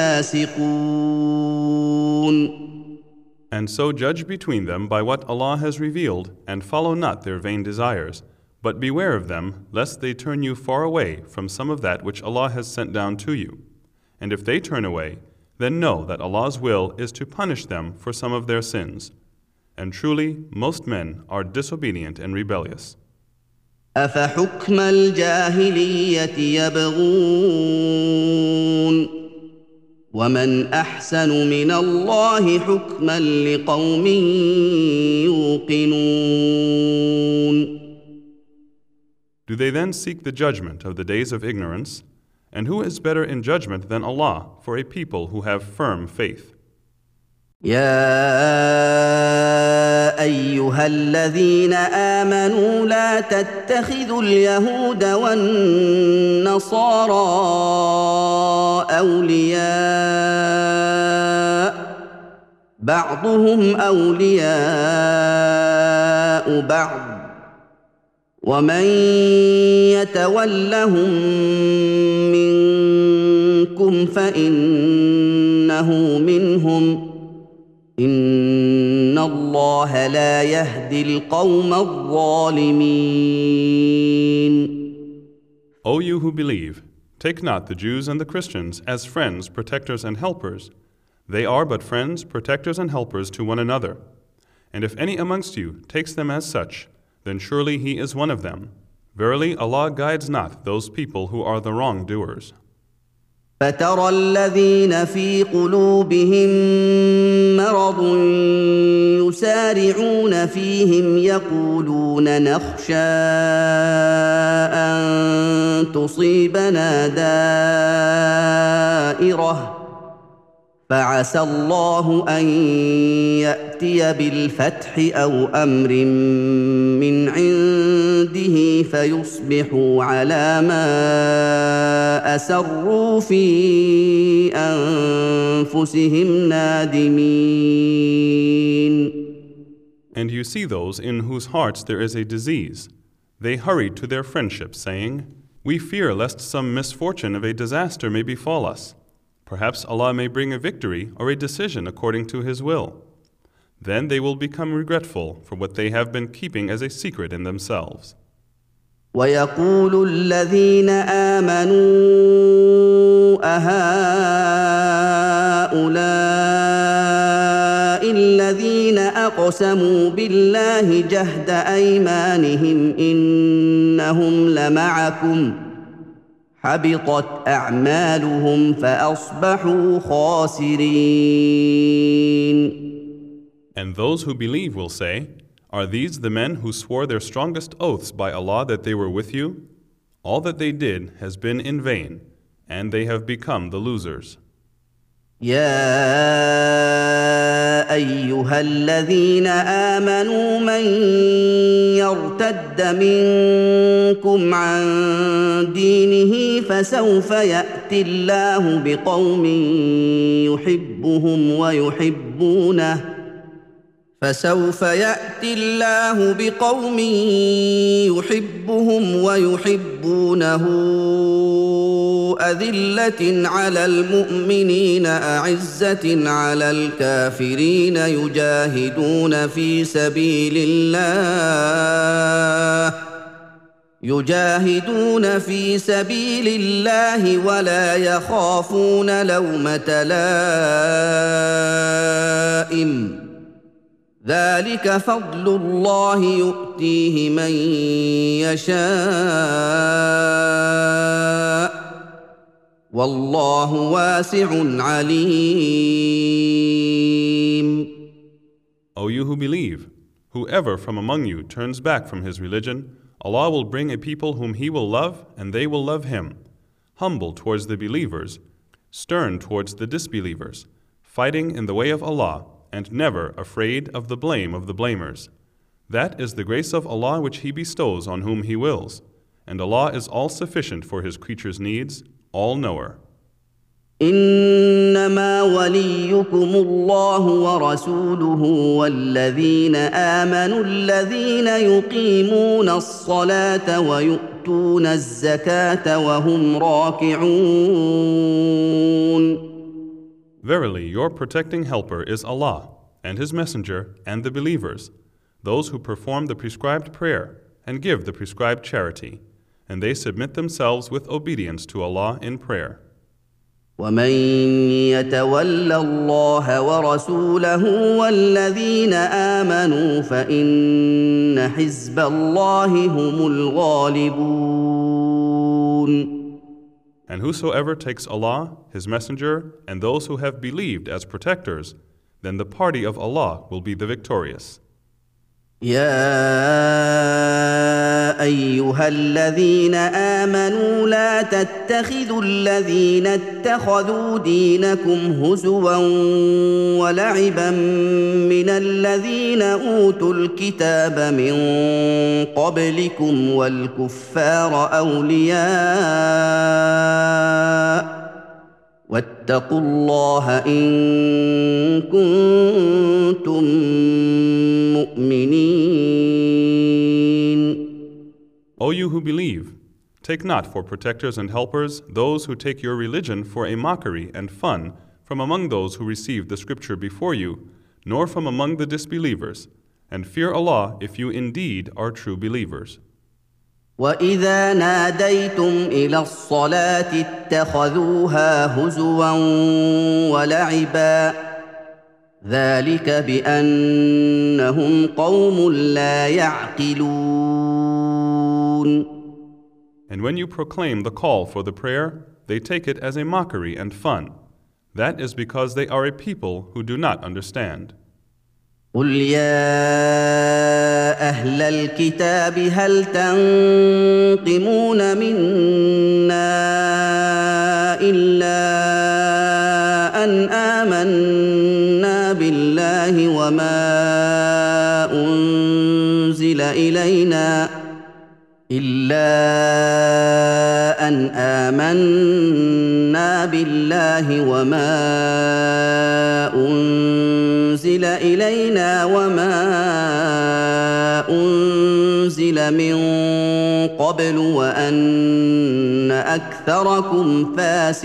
لفاسقون. And so judge between them by what Allah has revealed, and follow not their vain desires. But beware of them, lest they turn you far away from some of that which Allah has sent down to you. And if they turn away, then know that Allah's will is to punish them for some of their sins. And truly, most men are disobedient and rebellious. أفحكم الجاهلية يبغون ومن أحسن من الله حكما لقوم يوقنون. Do they then seek the judgment of the days of ignorance? And who is better in judgment than Allah for a people who have firm faith? يا أيها الذين آمنوا لا تتخذوا اليهود والنصارى أولياء بعضهم أولياء بعض ومن يتولهم منكم فإنه منهم إن الله لا يهدي القوم الظالمين. O you who believe, take not the Jews and the Christians as friends, protectors, and helpers. They are but friends, protectors, and helpers to one another. And if any amongst you takes them as such, then surely he is one of them. Verily, Allah guides not those people who are the wrongdoers. فترى الذين في قلوبهم مرض يسارعون فيهم يقولون نخشى أن تصيبنا دائرة فعسى الله أن يأتي بالفتح أو أمر من عنده عنده فيصبحوا على ما أسروا في أنفسهم نادمين. And you see those in whose hearts there is a disease. They hurry to their friendship, saying, "We fear lest some misfortune of a disaster may befall us. Perhaps Allah may bring a victory or a decision according to His will." Then they will become regretful for what they have been keeping as a secret in themselves. ويقول الذين آمنوا أهؤلاء الذين أقسموا بالله جهد أيمانهم إنهم لمعكم حبطت أعمالهم فأصبحوا خاسرين. And those who believe will say, "Are these the men who swore their strongest oaths by Allah that they were with you? All that they did has been in vain, and they have become the losers." يا أيها الذين آمنوا من يرتد منكم عن دينه فسوف يأتي الله بقوم يحبهم ويحبونه أذلة على المؤمنين أعزة على الكافرين يجاهدون في سبيل الله ولا يخافون لومة لائم ذلك فضل الله يؤتيه من يشاء والله واسع عليم. O you who believe, whoever from among you turns back from his religion, Allah will bring a people whom He will love, and they will love Him, humble towards the believers, stern towards the disbelievers, fighting in the way of Allah, and never afraid of the blame of the blamers. That is the grace of Allah which He bestows on whom He wills, and Allah is all-sufficient for His creatures' needs, all-knower. إنما وليكم الله ورسوله والذين آمنوا الذين يقيمون الصلاة ويؤتون الزكاة وهم راكعون. Verily, your protecting helper is Allah, and His Messenger, and the believers, those who perform the prescribed prayer, and give the prescribed charity, and they submit themselves with obedience to Allah in prayer. ومن يتول الله ورسوله والذين آمنوا فإن حزب الله هم الغالبون. And whosoever takes Allah, His Messenger, and those who have believed as protectors, then the party of Allah will be the victorious. يا أيها الذين آمنوا لا تتخذوا الذين اتخذوا دينكم هزوا ولعبا من الذين أوتوا الكتاب من قبلكم والكفار أولياء واتقوا الله إن كنتم مؤمنين. O you who believe, take not for protectors and helpers those who take your religion for a mockery and fun from among those who received the scripture before you, nor from among the disbelievers, and fear Allah if you indeed are true believers. وَإِذَا نَادَيْتُمْ إِلَى الصَّلَاةِ اتَّخَذُوهَا هُزُوًا وَلَعِبًا ذَلِكَ بِأَنَّهُمْ قَوْمٌ لَا يَعْقِلُونَ. And when you proclaim the call for the prayer, they take it as a mockery and fun. That is because they are a people who do not understand. قُلْ يَا أَهْلَ الْكِتَابِ هَلْ تَنقِمُونَ مِنَّا إِلَّا أَنْ آمَنَّا بِاللَّهِ وَمَا أُنزِلَ إِلَيْنَا إلا أن آمنا بالله وما أنزل إلينا وما أنزل من قبل وأن أكثركم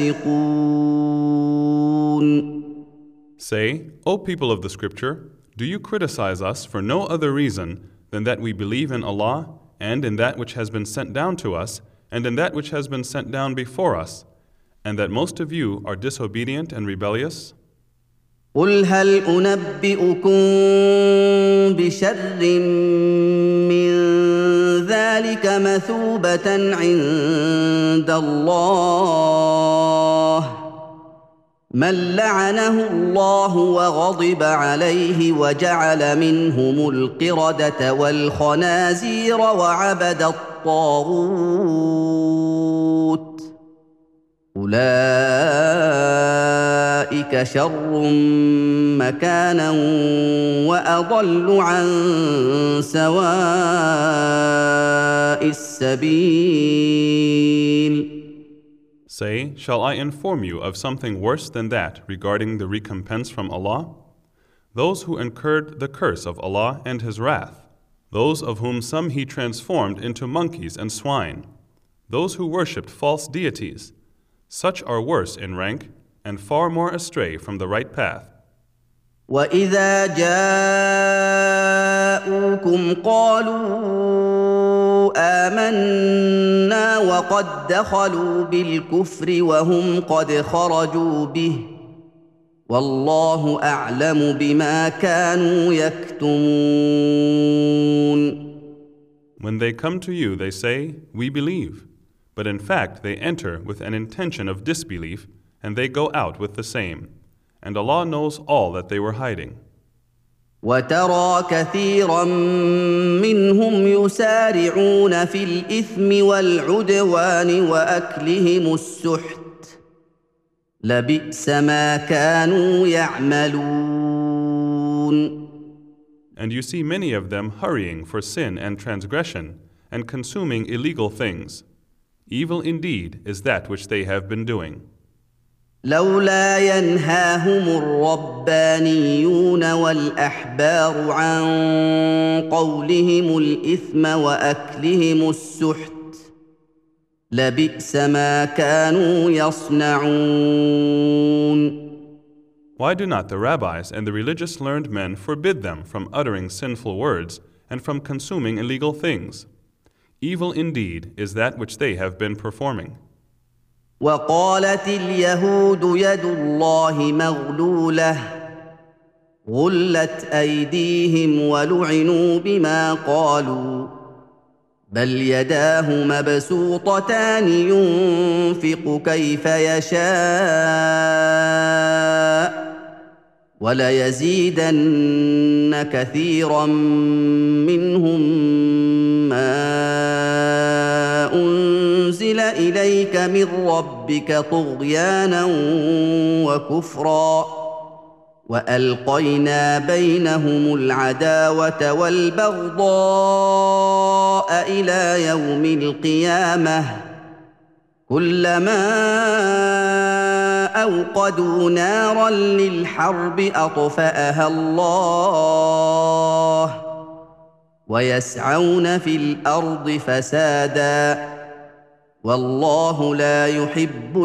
فاسقون. Say, O people of the scripture, do you criticize us for no other reason than that we believe in Allah and in that which has been sent down to us and in that which has been sent down before us, and that most of you are disobedient and rebellious? قل هل أنبئكم بشر من ذلك مثوبة عند الله من لعنه الله وغضب عليه وجعل منهم القردة والخنازير وعبد الطاغوت أولئك شر مكانا وأضل عن سواء السبيل. Say, shall I inform you of something worse than that regarding the recompense from Allah? Those who incurred the curse of Allah and His wrath, those of whom some He transformed into monkeys and swine, those who worshipped false deities, such are worse in rank and far more astray from the right path. وَإِذَا جَاءُوكُمْ قَالُوا آمَنَّا وَقَدْ دَخَلُوا بِالْكُفْرِ وَهُمْ قَدْ خَرَجُوا بِهِ وَاللَّهُ أَعْلَمُ بِمَا كَانُوا يَكْتُمُونَ. When they come to you, they say, "We believe," but in fact they enter with an intention of disbelief, and they go out with the same. And Allah knows all that they were hiding. وَتَرَى كَثِيرًا مِّنْهُمْ يُسَارِعُونَ فِي الْإِثْمِ وَالْعُدْوَانِ وَأَكْلِهِمُ السُّحْتَ لَبِئْسَ مَا كَانُوا يَعْمَلُونَ. And you see many of them hurrying for sin and transgression and consuming illegal things. Evil indeed is that which they have been doing. لولا ينهاهم الربانيون والأحبار عن قولهم الإثم وأكلهم السحت لبئس ما كانوا يصنعون. Why do not the rabbis and the religious learned men forbid them from uttering sinful words and from consuming illegal things? Evil indeed is that which they have been performing. وقالت اليهود يد الله مغلولة غلت أيديهم ولعنوا بما قالوا بل يداه مبسوطتان ينفق كيف يشاء وليزيدن كثيرا منهم ما أنزل إليك من ربك طغيانا وكفرا وألقينا بينهم العداوة والبغضاء إلى يوم القيامة كلما أوقدوا نارا للحرب أطفأها الله ويسعون في الأرض فسادا والله لا يحب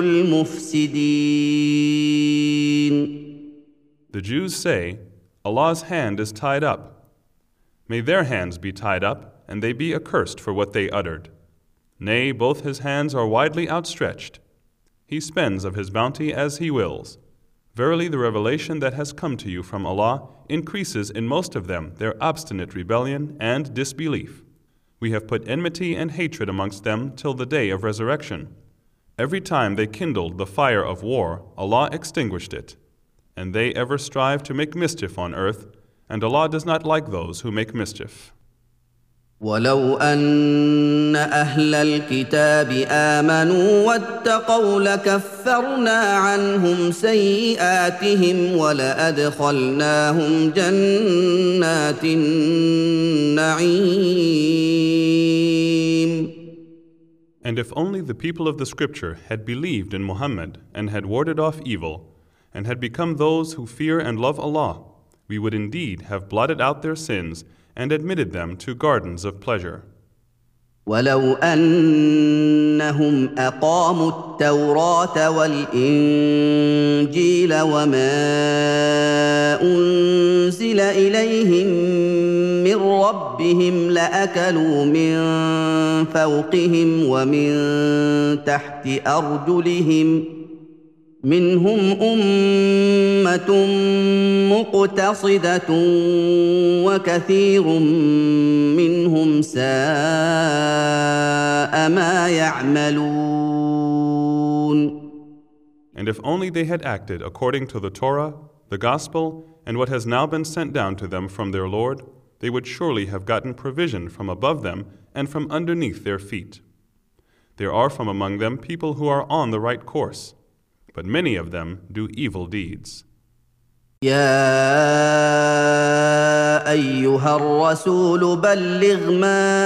المفسدين. The Jews say, Allah's hand is tied up. May their hands be tied up, and they be accursed for what they uttered. Nay, both His hands are widely outstretched. He spends of His bounty as He wills. Verily the revelation that has come to you from Allah increases in most of them their obstinate rebellion and disbelief. We have put enmity and hatred amongst them till the day of resurrection. Every time they kindled the fire of war, Allah extinguished it. And they ever strive to make mischief on earth, and Allah does not like those who make mischief. ولو أن أهل الكتاب آمنوا واتقوا لكفرنا عنهم سيئاتهم ولأدخلناهم جنات النعيم And if only the people of the scripture had believed in Muhammad and had warded off evil, and had become those who fear and love Allah, we would indeed have blotted out their sins and admitted them to gardens of pleasure. ولو أنهم أقاموا التوراة والإنجيل وما أنزل إليهم من ربهم لأكلوا من فوقهم ومن تحت أرجلهم منهم أمة مقتصدة وكثير منهم ساء ما يعملون. And if only they had acted according to the Torah, the Gospel, and what has now been sent down to them from their Lord, they would surely have gotten provision from above them and from underneath their feet. There are from among them people who are on the right course, but many of them do evil deeds. يا أيها الرسول بلغ ما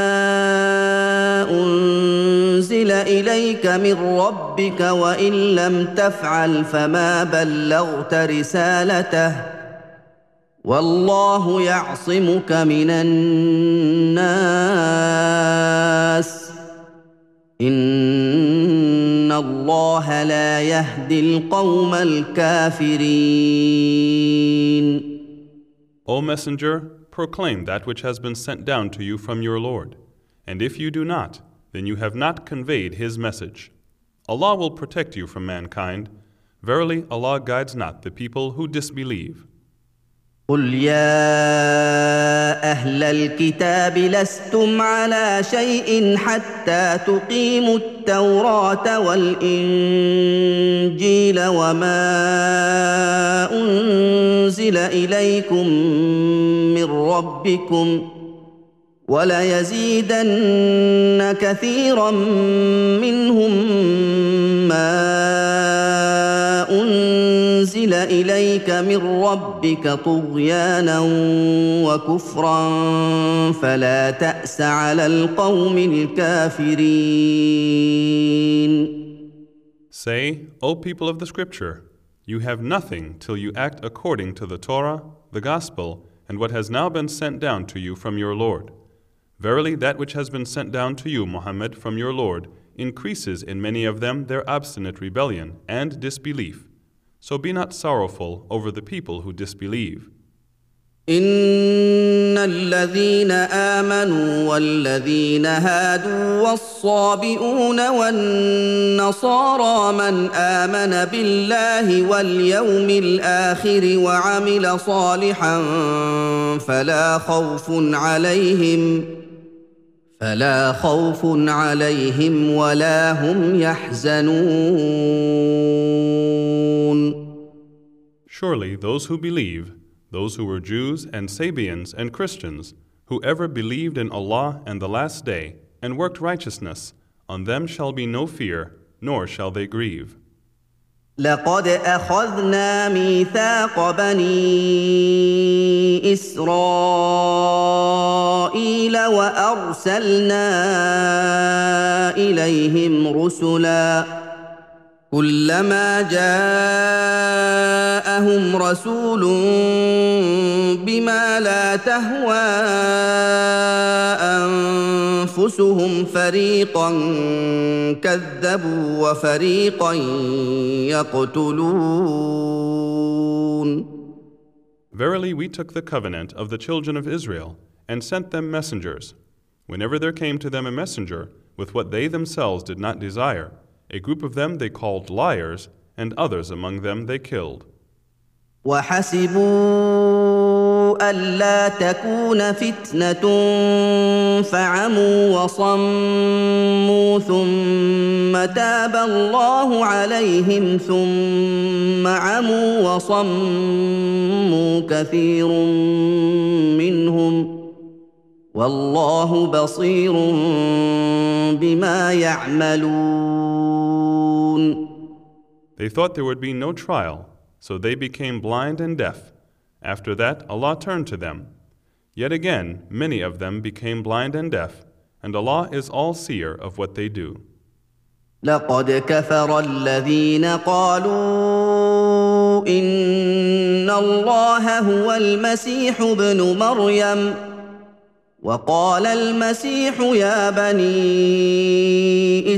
أنزل إليك من ربك وإن لم تفعل فما بلغت رسالته والله يعصمك من الناس إن الله لا يهدي القوم الكافرين. O Messenger, proclaim that which has been sent down to you from your Lord, and if you do not, then you have not conveyed His message. Allah will protect you from mankind. Verily, Allah guides not the people who disbelieve. قل يا أهل الكتاب لستم على شيء حتى تقيموا التوراة والإنجيل وما أنزل إليكم من ربكم وليزيدن كثيرا منهم ما أنزل إليك من ربك طغيانا وكفرا فلا تأس على القوم الكافرين. Say, O people of the Scripture, you have nothing till you act according to the Torah, the Gospel, and what has now been sent down to you from your Lord. Verily, that which has been sent down to you, Muhammad, from your Lord, increases in many of them their obstinate rebellion and disbelief. So be not sorrowful over the people who disbelieve. إن الذين آمنوا والذين هادوا والصابئون والنصارى من آمن بالله واليوم الآخر وعمل صالحا فلا خوف عليهم ولا هم يحزنون. Surely those who believe, those who were Jews and Sabians and Christians, whoever believed in Allah and the Last Day and worked righteousness, on them shall be no fear, nor shall they grieve. لقد أخذنا ميثاق بني إسرائيل وأرسلنا إليهم رسلا كلما جاءهم رسول بما لا تهوى أنفسهم فريقا كذبوا وفريقا يقتلون. Verily we took the covenant of the children of Israel and sent them messengers. Whenever there came to them a messenger with what they themselves did not desire, a group of them they called liars, and others among them they killed. وحسبوا ألا تكون فتنة فعموا وصموا ثم تاب الله عليهم ثم عموا وصموا كثير منهم والله بصير بما يعملون. They thought there would be no trial, so they became blind and deaf. After that, Allah turned to them. Yet again, many of them became blind and deaf, and Allah is all-seer of what they do. لقد كفر الذين قالوا إن الله هو المسيح ابن مريم وقال المسيح يا بني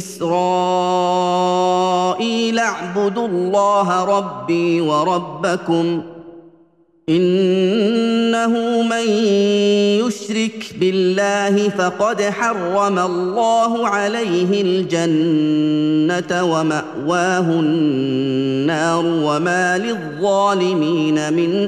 إسرائيل اعبدوا الله ربي وربكم إنه من يشرك بالله فقد حرم الله عليه الجنة ومأواه النار وما للظالمين من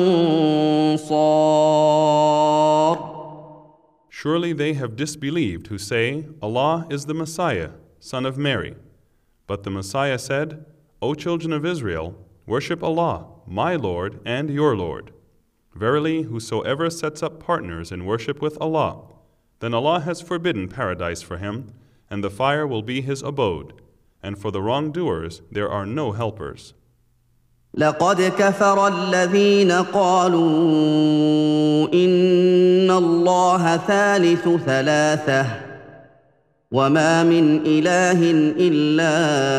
أنصار. Surely they have disbelieved who say, Allah is the Messiah, son of Mary. But the Messiah said, O children of Israel, worship Allah, my Lord and your Lord. Verily, whosoever sets up partners in worship with Allah, then Allah has forbidden paradise for him, and the fire will be his abode. And for the wrongdoers there are no helpers. لقد كفر الذين قالوا إن الله ثالث ثلاثة وما من إله إلا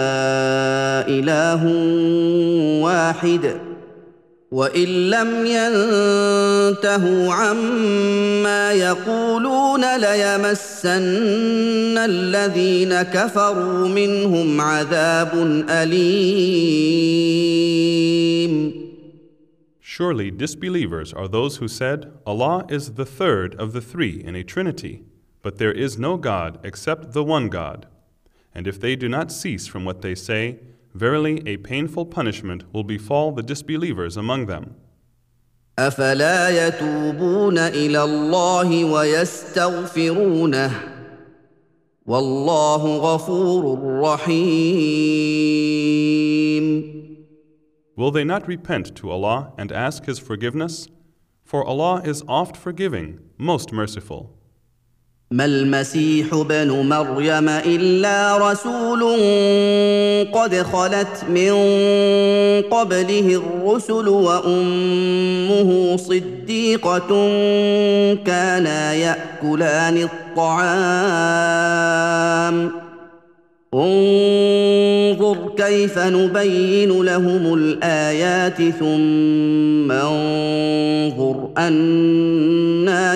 إله واحد وإن لم ينتهوا عما يقولون ليمسن الذين كفروا منهم عذاب أليم. Surely disbelievers are those who said, Allah is the third of the three in a trinity, but there is no God except the one God. And if they do not cease from what they say, verily a painful punishment will befall the disbelievers among them. أفلا يتوبون إلى الله ويستغفرونه والله غفور رحيم. Will they not repent to Allah and ask His forgiveness? For Allah is oft forgiving, most merciful. ما المسيح ابن مريم إلا رسول قد خلت من قبله الرسل وأمه صديقة كانا يأكلان الطعام انظر كيف نبين لهم الآيات ثم انظر أنى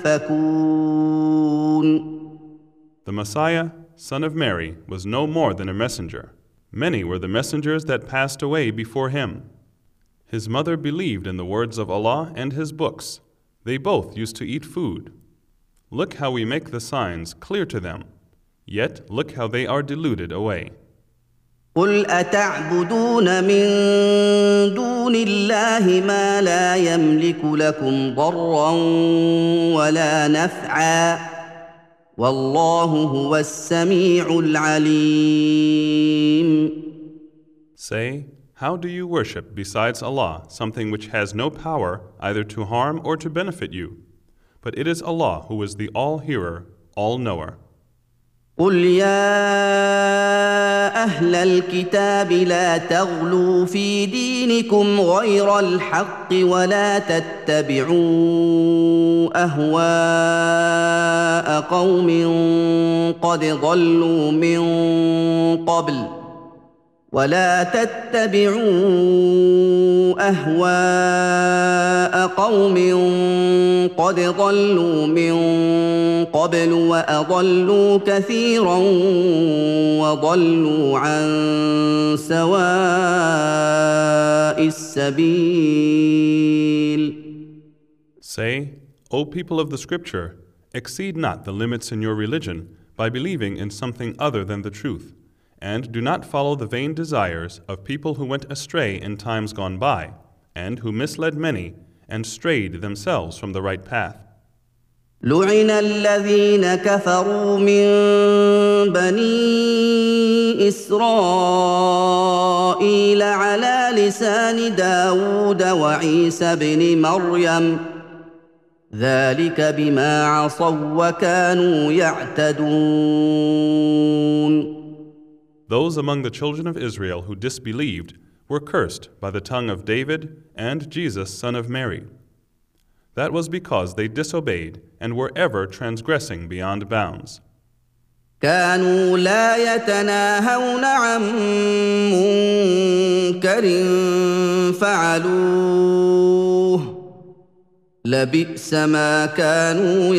يؤفكون. The Messiah, son of Mary, was no more than a messenger. Many were the messengers that passed away before him. His mother believed in the words of Allah and His books. They both used to eat food. Look how we make the signs clear to them. Yet look how they are deluded away. قل أتعبدون من دون الله ما لا يملك لكم ضرا ولا نفعا والله هو السميع العليم. Say, how do you worship besides Allah something which has no power either to harm or to benefit you? But it is Allah who is the all-hearer, all-knower. قل يا أهل الكتاب لا تغلوا في دينكم غير الحق ولا تتبعوا أهواء قوم قد ضلوا من قبل ولا تتبعوا أهواء قوم قد ضلوا من قبل وأضلوا كثيرا وضلوا عن سواء السبيل. Say, O people of the Scripture, exceed not the limits in your religion by believing in something other than the truth. And do not follow the vain desires of people who went astray in times gone by, and who misled many, and strayed themselves from the right path. لعن الذين كفروا من بني إسرائيل على لسان داود وعيسى بن مريم ذلك بما عصوا وكانوا يعتدون. Those among the children of Israel who disbelieved were cursed by the tongue of David and Jesus, son of Mary. That was because they disobeyed and were ever transgressing beyond bounds. كانوا لا يتناهون عن منكر فعلوه لبئس ما كانوا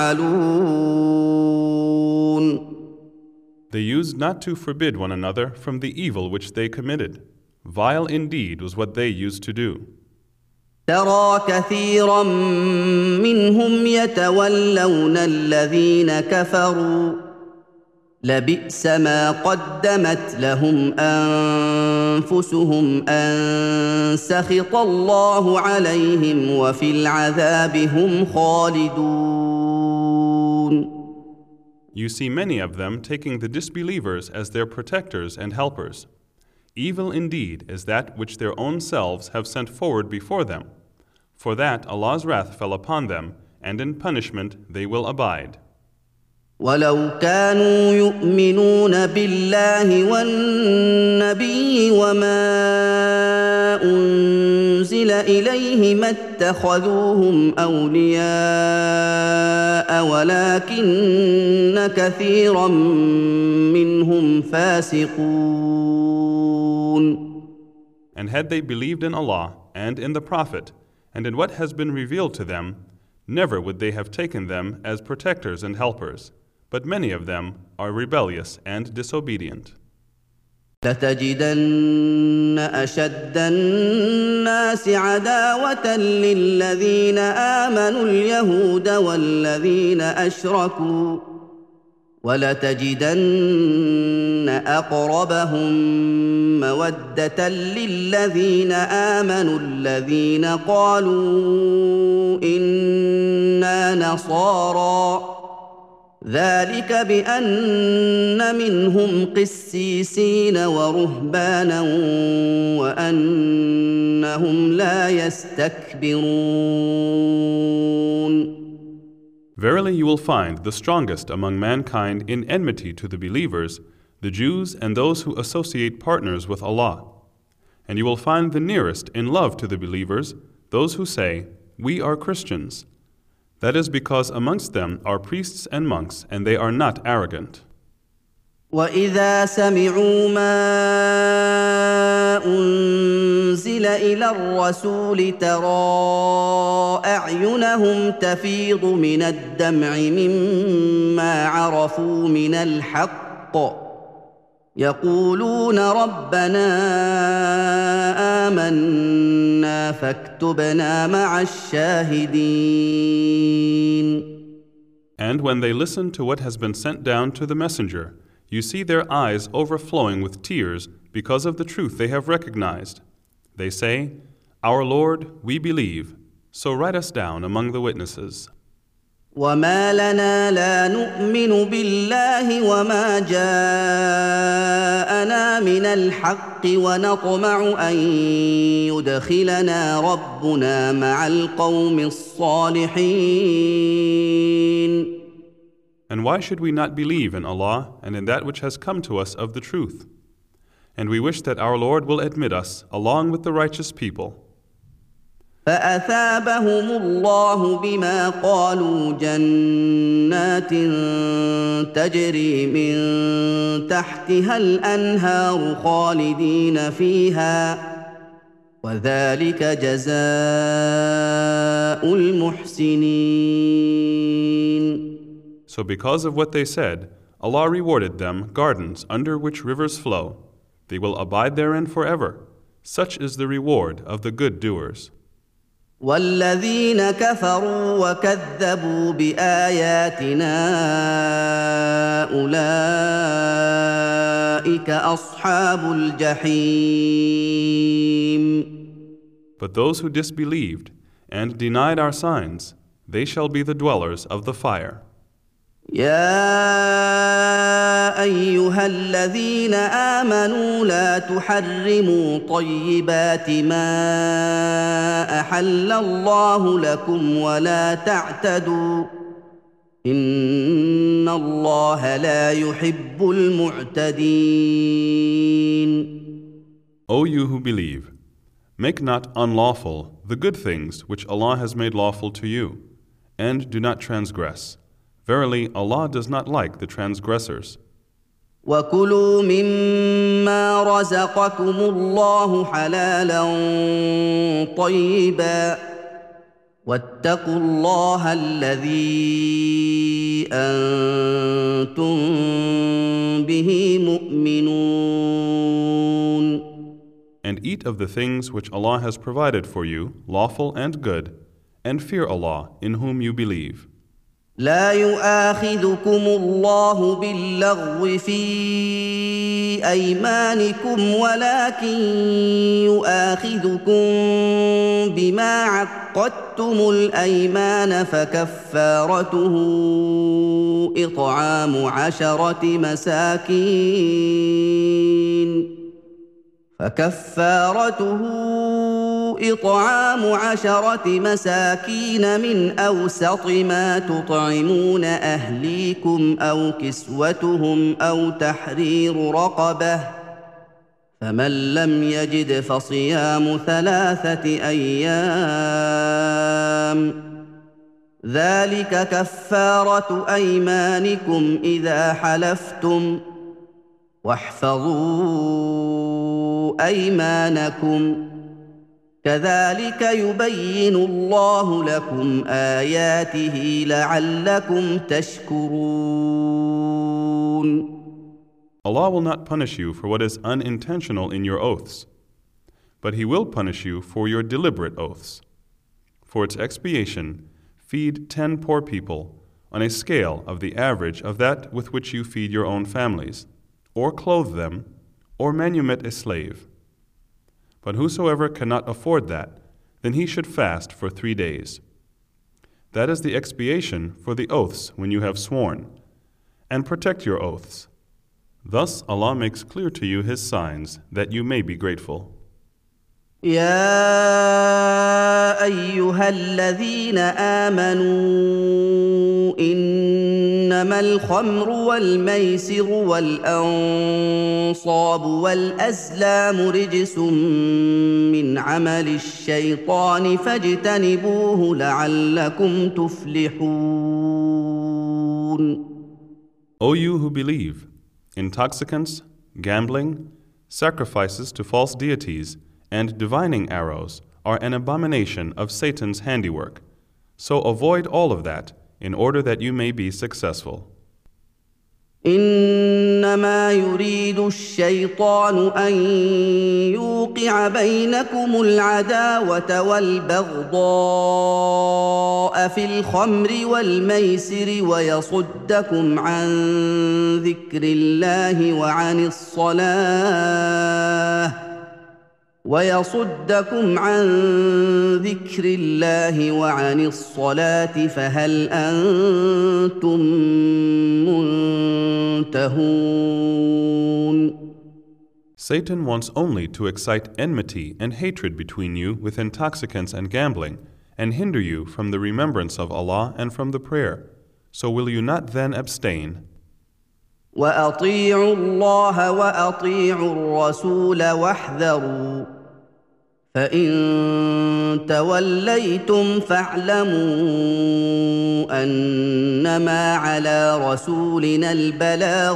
يفعلون. They used not to forbid one another from the evil which they committed. Vile indeed was what they used to do. ترى كثيرا منهم يتولون الذين كفروا لبئس ما قدمت لهم أنفسهم أن سخط الله عليهم وفي العذاب هم خالدون. You see many of them taking the disbelievers as their protectors and helpers. Evil indeed is that which their own selves have sent forward before them. For that Allah's wrath fell upon them, and in punishment they will abide. ولو كانوا يؤمنون بالله والنبي وما أنزل إليه ما اتخذوهم أولياء ولكن كثيرا منهم فاسقون. And had they believed in Allah and in the Prophet and in what has been revealed to them, never would they have taken them as protectors and helpers. But many of them are rebellious and disobedient. لتجدن أشد الناس عداوة للذين آمنوا اليهود والذين أشركوا ولتجدن أقربهم مودة للذين آمنوا الذين قالوا إنا نصارى ذلك بأن منهم قسيسين ورهبانا وأنهم لا يستكبرون. Verily you will find the strongest among mankind in enmity to the believers, the Jews and those who associate partners with Allah. And you will find the nearest in love to the believers, those who say, "We are Christians." That is because amongst them are priests and monks, and they are not arrogant. وَإِذَا سَمِعُوا مَا أُنزِلَ إِلَى الرَّسُولِ تَرَىٰ أَعْيُنَهُمْ تَفِيضُ مِنَ الدَّمْعِ مِمَّا عَرَفُوا مِنَ الْحَقِّ يَقُولُونَ رَبَّنَا آمَنَّا فَاكْتُبْنَا مَعَ الشَّاهِدِينَ. And when they listen to what has been sent down to the messenger, you see their eyes overflowing with tears because of the truth they have recognized. They say, "Our Lord, we believe, so write us down among the witnesses." وما لنا لا نؤمن بالله وما جاءنا من الحق ونطمع أن يدخلنا ربنا مع القوم الصالحين. And why should we not believe in Allah and in that which has come to us of the truth? And we wish that our Lord will admit us along with the righteous people. فأثابهم الله بما قالوا جنات تجري من تحتها الأنهار خالدين فيها وذلك جزاء المحسنين. So because of what they said, Allah rewarded them gardens under which rivers flow. They will abide therein forever. Such is the reward of the good doers. والذين كفروا وكذبوا بآياتنا أولئك أصحاب الجحيم. But those who disbelieved and denied our signs, they shall be the dwellers of the fire. يا أيها الذين آمنوا لا تحرموا طيبات ما أحل الله لكم ولا تعتدوا إن الله لا يحب المعتدين. O you who believe, Make not unlawful the good things which Allah has made lawful to you, and do not transgress. Verily, Allah does not like the transgressors. وكلوا مما رزقكم الله حلالا طيبا واتقوا الله الذي أنتم به مؤمنون. And eat of the things which Allah has provided for you, lawful and good, and fear Allah in whom you believe. لا يؤاخذكم الله باللغو في أيمانكم ولكن يؤاخذكم بما عقدتم الأيمان فكفارته إطعام عشرة مساكين من أوسط ما تطعمون أهليكم أو كسوتهم أو تحرير رقبة فمن لم يجد فصيام 3 أيام ذلك كفارة أيمانكم إذا حلفتم واحفظوا أيمانكم كذلك يبين الله لكم آياته لعلكم تشكرون. Allah will not punish you for what is unintentional in your oaths, but He will punish you for your deliberate oaths. For its expiation, feed 10 poor people on a scale of the average of that with which you feed your own families, or clothe them, or manumit a slave. But whosoever cannot afford that, then he should fast for 3 days. That is the expiation for the oaths when you have sworn, and protect your oaths. Thus Allah makes clear to you His signs that you may be grateful. يا أيها الذين آمنوا إنما الخمر والميسر والأنصاب والأزلام رجس من عمل الشيطان فاجتنبوه لعلكم تفلحون. O you who believe, intoxicants, gambling, sacrifices to false deities, and divining arrows are an abomination of Satan's handiwork. So avoid all of that in order that you may be successful. إنما يريد الشيطان أن يوقع بينكم العداوة والبغضاء في الخمر والميسر ويصدكم عن ذكر الله وعن الصلاة فهل أنتم منتهون. Satan wants only to excite enmity and hatred between you with intoxicants and gambling, and hinder you from the remembrance of Allah and from the prayer. So will you not then abstain? وأطيعوا الله وأطيعوا الرسول واحذروا فإن توليتم فاعلموا أنما على رسولنا البلاغ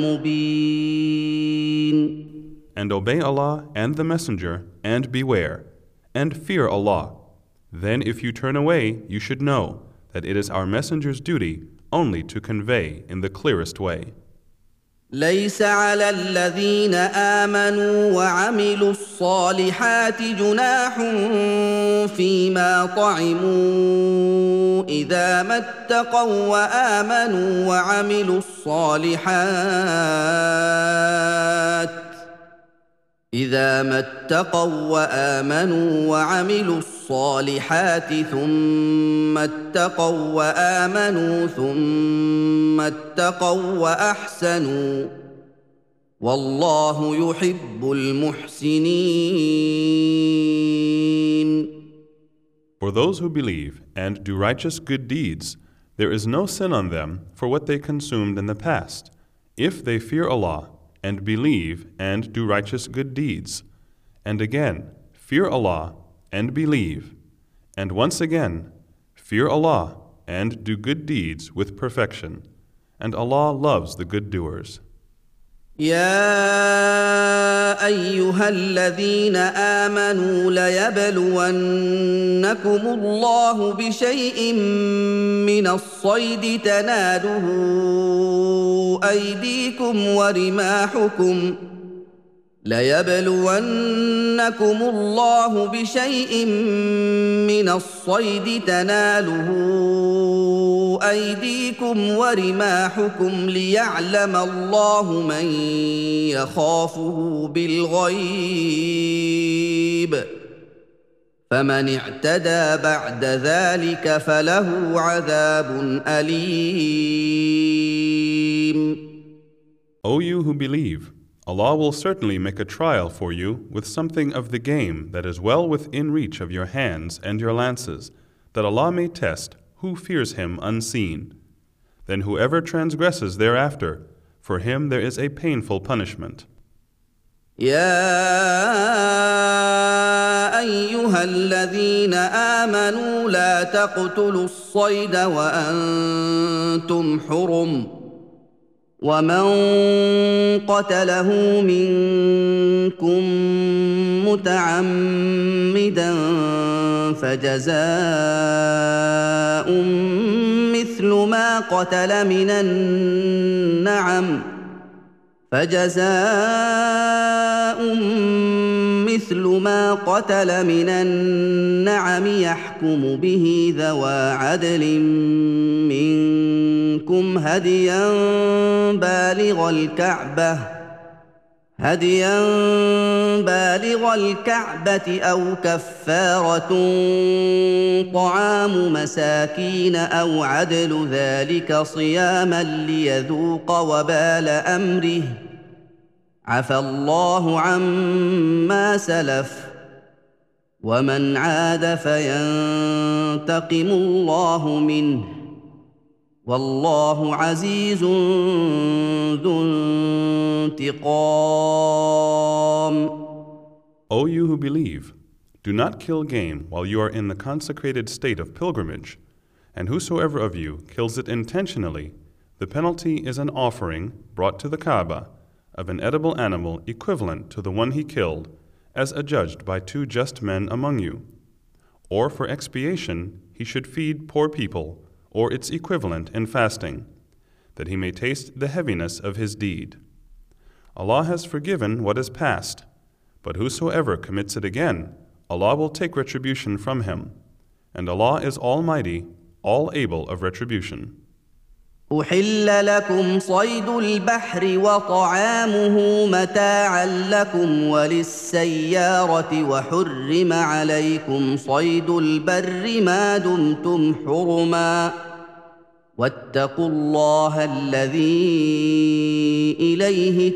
المبين. And obey Allah and the Messenger, and beware, and fear Allah. Then if you turn away, you should know that it is our Messenger's duty only to convey in the clearest way. ليس على الذين آمنوا وعملوا الصالحات جناح فيما طعموا إذا ما اتقوا وآمنوا وعملوا الصالحات ثم اتقوا وآمنوا ثم اتقوا وأحسنوا والله يحب المحسنين. For those who believe and do righteous good deeds, there is no sin on them for what they consumed in the past, if they fear Allah and believe and do righteous good deeds. And again, fear Allah and believe, and once again, fear Allah and do good deeds with perfection, and Allah loves the good doers. يا ايها الذين امنوا ليبلونكم الله بشيء من الصيد تناله ايديكم ورماحكم ليبلونكم الله بشيء من الصيد تناله أيديكم ورماحكم ليعلم الله من يخافه بالغيب فمن اعتدى بعد ذلك فله عذاب أليم. O you who believe, Allah will certainly make a trial for you with something of the game that is well within reach of your hands and your lances, that Allah may test who fears Him unseen. Then whoever transgresses thereafter, for him there is a painful punishment. يا أيها الذين آمنوا لا تقتلوا الصيد وأنتم حرم ومن قتله منكم متعمدا فجزاء مثل ما قتل من النعم يحكم به ذوى عدل منكم هديا بالغ الكعبة أو كفارة طعام مساكين أو عدل ذلك صياما ليذوق وبال أمره عفى الله عما سلف ومن عاد فينتقم الله منه والله عزيز ذو انتقام. O you who believe, do not kill game while you are in the consecrated state of pilgrimage, and whosoever of you kills it intentionally, the penalty is an offering brought to the Kaaba of an edible animal equivalent to the one he killed, as adjudged by two just men among you. Or for expiation he should feed poor people, or its equivalent in fasting, that he may taste the heaviness of his deed. Allah has forgiven what is past, but whosoever commits it again, Allah will take retribution from him, and Allah is Almighty, all able of retribution. أحل لكم صيد البحر وطعامه متاعا لكم وللسيارة وحرم عليكم صيد البر ما دمتم حرما واتقوا الله الذي إليه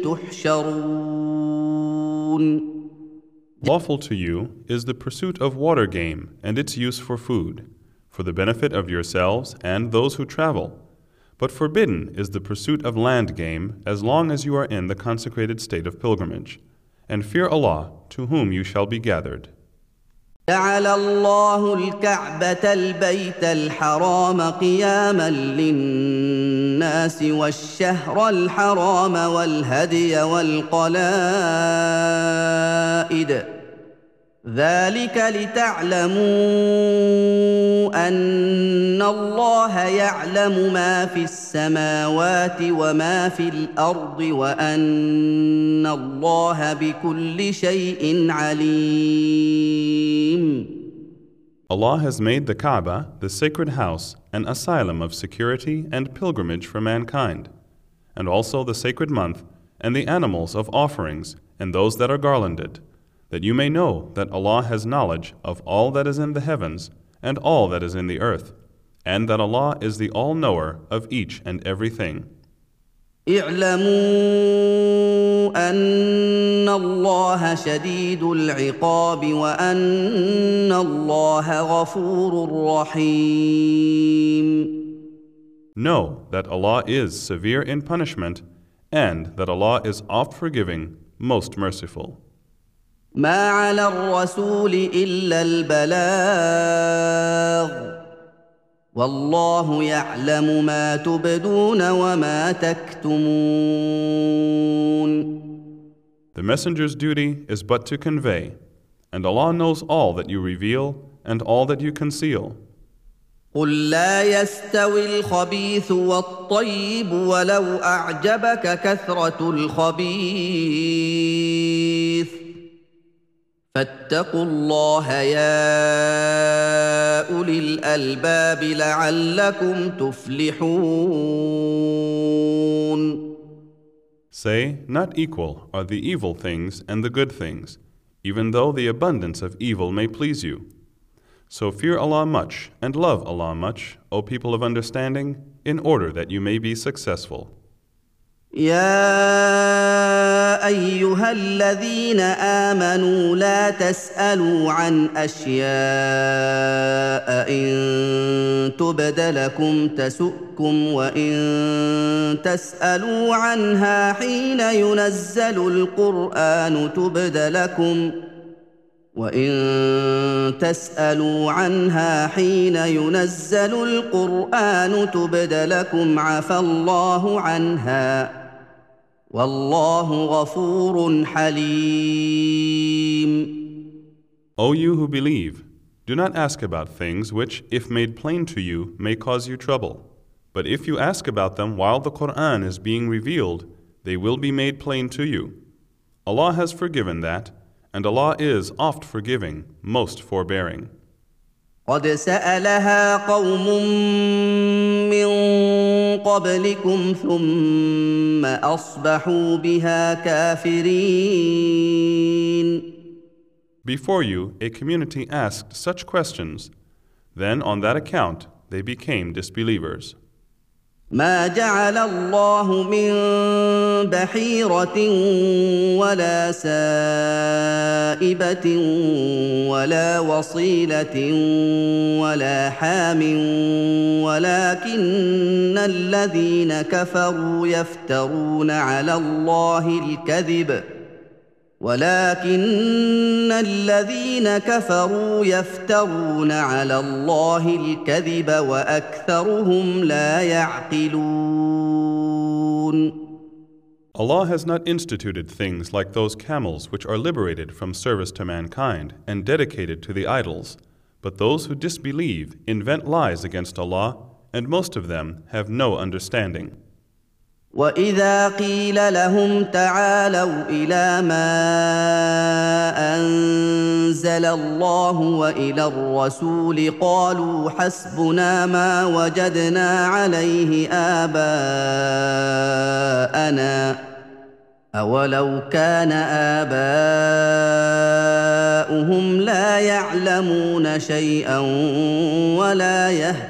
تحشرون. Lawful to you is the pursuit of water game and its use for food, for the benefit of yourselves and those who travel. But forbidden is the pursuit of land game as long as you are in the consecrated state of pilgrimage. And fear Allah, to whom you shall be gathered. جعل الله الكعبة البيت الحرام قياما للناس والشهر الحرام والهدي والقلائد ذلك لتعلموا أن الله يعلم ما في السماوات وما في الأرض وأن الله بكل شيء عليم. Allah has made the Kaaba, the sacred house, an asylum of security and pilgrimage for mankind, and also the sacred month and the animals of offerings and those that are garlanded, that you may know that Allah has knowledge of all that is in the heavens and all that is in the earth, and that Allah is the all-knower of each and everything. اعلموا أن الله شديد العقاب وأن الله غفور رحيم. Know that Allah is severe in punishment and that Allah is oft forgiving, most merciful. ما على الرسول إلا البلاغ والله يعلم ما تبدون وما تكتمون. The messenger's duty is but to convey, and Allah knows all that you reveal and all that you conceal. قل لا يستوي الخبيث والطيب ولو أعجبك كثرة الخبيث فاتقوا الله يا أولي الألباب لعلكم تفلحون. Say, not equal are the evil things and the good things, even though the abundance of evil may please you. So fear Allah much and love Allah much, O people of understanding, in order that you may be successful. يا أيها الذين آمنوا لا تسألوا عن أشياء إن تبد لكم تسؤكم وإن تسألوا عنها حين ينزل القرآن تبد لكم وإن تسألوا عنها حين ينزل القرآن تبد لكم عفى الله عنها والله غفور حليم. O you who believe, do not ask about things which, if made plain to you, may cause you trouble. But if you ask about them while the Qur'an is being revealed, they will be made plain to you. Allah has forgiven that, and Allah is oft forgiving, most forbearing. قد سألها قوم من قبلكم ثم أصبحوا بها كافرين. Before you, a community asked such questions. Then, on that account, they became disbelievers. ما جعل الله من بحيرة ولا سائبة ولا وصيلة ولا حام ولكن الذين كفروا يفترون على الله الكذب وأكثرهم لا يعقلون. Allah has not instituted things like those camels which are liberated from service to mankind and dedicated to the idols, but those who disbelieve invent lies against Allah, and most of them have no understanding. وَإِذَا قِيلَ لَهُمْ تَعَالَوْا إِلَى مَا أَنزَلَ اللَّهُ وَإِلَى الرَّسُولِ قَالُوا حَسْبُنَا مَا وَجَدْنَا عَلَيْهِ آبَاءَنَا أَوَلَوْ كَانَ آبَاؤُهُمْ لَا يَعْلَمُونَ شَيْئًا وَلَا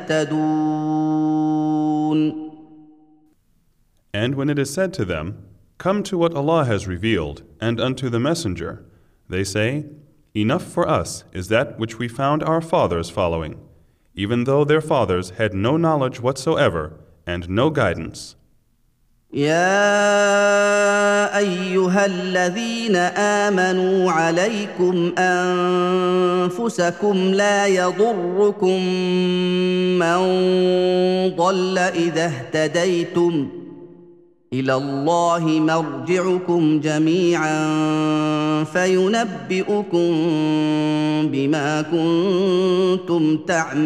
يَهْتَدُونَ. And when it is said to them, "Come to what Allah has revealed, and unto the Messenger," they say, "Enough for us is that which we found our fathers following, even though their fathers had no knowledge whatsoever and no guidance." يا أيها الذين آمنوا عليكم أنفسكم لا يضركم من ضل إذا اهتديتم إلى الله مرجعكم جميعا فينبئكم بما كنتم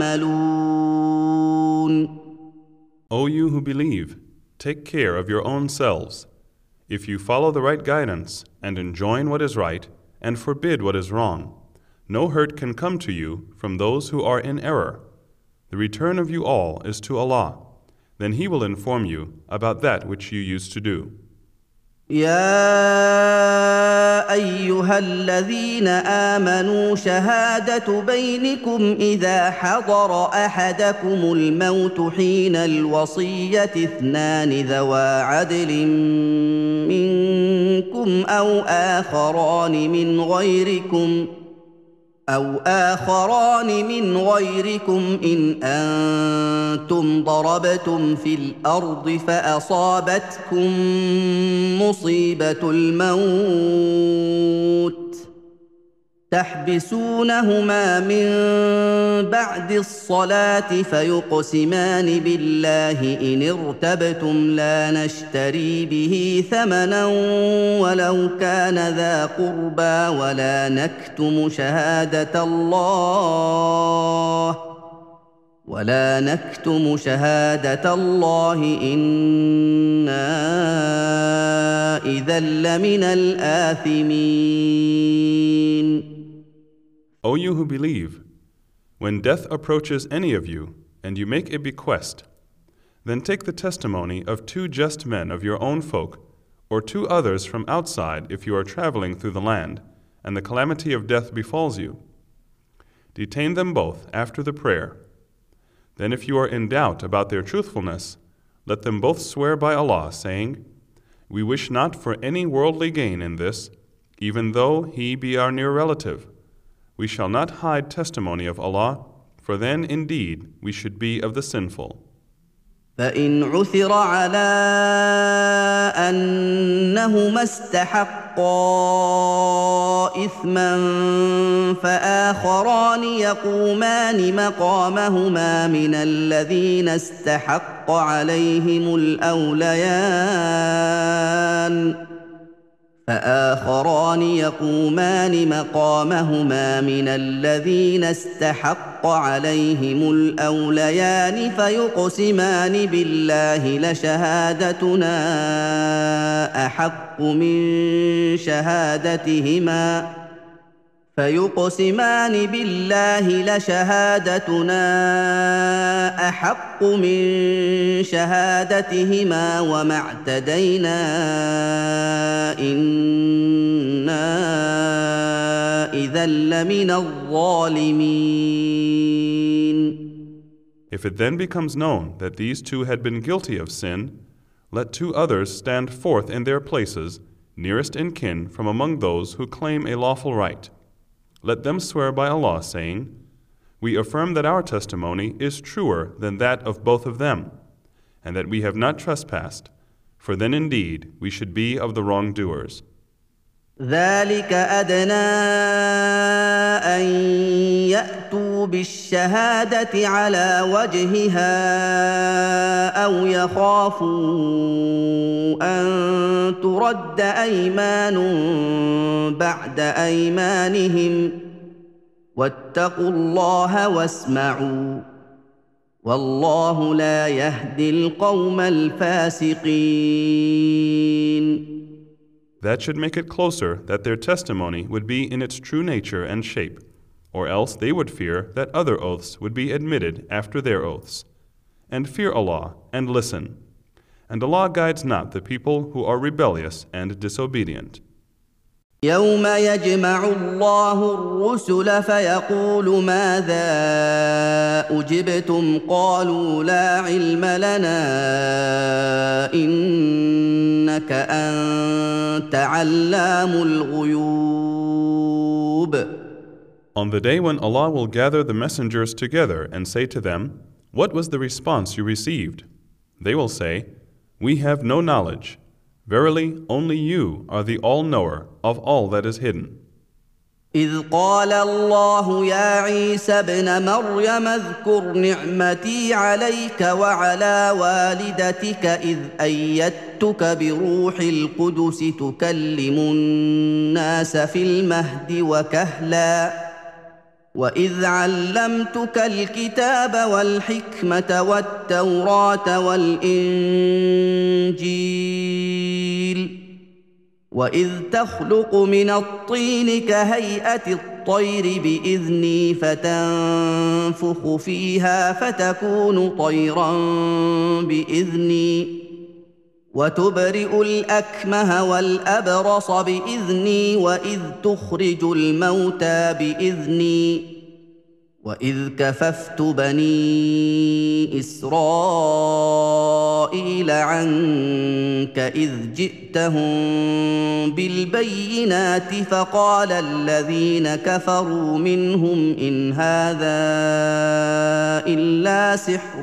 تعملون. O you who believe, take care of your own selves. If you follow the right guidance and enjoin what is right and forbid what is wrong, no hurt can come to you from those who are in error. The return of you all is to Allah. Then He will inform you about that which you used to do. يا أيها الذين آمنوا شهادة بينكم إذا حضر أحدكم الموت حين الوصية اثنان ذوى عدل منكم أو آخران من غيركم إن أنتم ضربتم في الأرض فأصابتكم مصيبة الموت تحبسونهما من بعد الصلاة فيقسمان بالله إن ارتبتم لا نشتري به ثمنا ولو كان ذا قربى ولا نكتم شهادة الله إنا إذا لمن الآثمين. O you who believe, when death approaches any of you, and you make a bequest, then take the testimony of 2 just men of your own folk, or 2 others from outside if you are traveling through the land, and the calamity of death befalls you. Detain them both after the prayer. Then if you are in doubt about their truthfulness, let them both swear by Allah, saying, "We wish not for any worldly gain in this, even though he be our near relative. We shall not hide testimony of Allah, for then indeed we should be of the sinful." فإن عثر على أنهما استحقا إثما فآخران يقومان مقامهما من الذين استحق عليهم الأوليان فيقسمان بالله لشهادتنا أحق من شهادتهما وما اعتدينا إنا إذا لمن الظالمين. If it then becomes known that these 2 had been guilty of sin, let 2 others stand forth in their places, nearest in kin from among those who claim a lawful right. Let them swear by Allah, saying, "We affirm that our testimony is truer than that of both of them, and that we have not trespassed, for then indeed we should be of the wrongdoers." ذلك أدنى أن يأتوا بالشهادة على وجهها أو يخافوا أن ترد أيمان بعد أيمانهم واتقوا الله واسمعوا والله لا يهدي القوم الفاسقين. That should make it closer that their testimony would be in its true nature and shape, or else they would fear that other oaths would be admitted after their oaths. And fear Allah and listen. And Allah guides not the people who are rebellious and disobedient. يوم يجمع الله الرسل فيقول ماذا أجبتم قالوا لا علم لنا إنك أنت علام الغيوب. On the day when Allah will gather the messengers together and say to them, "What was the response you received?" They will say, "We have no knowledge. Verily, only you are the all-knower of all that is hidden." إذ قال الله يا عيسى ابن مريم اذكر نعمتي عليك وعلى والدتك إذ أيدتك بروح القدس تكلم الناس في المهد وكهلا وإذ علمتك الكتاب والحكمة والتوراة والإنجيل وإذ تخلق من الطين كهيئة الطير بإذني فتنفخ فيها فتكون طيرا بإذني وتبرئ الأكمه والأبرص بإذني وإذ تخرج الموتى بإذني وإذ كففت بني إسرائيل عنك إذ جئتهم بالبينات فقال الذين كفروا منهم إن هذا إلا سحر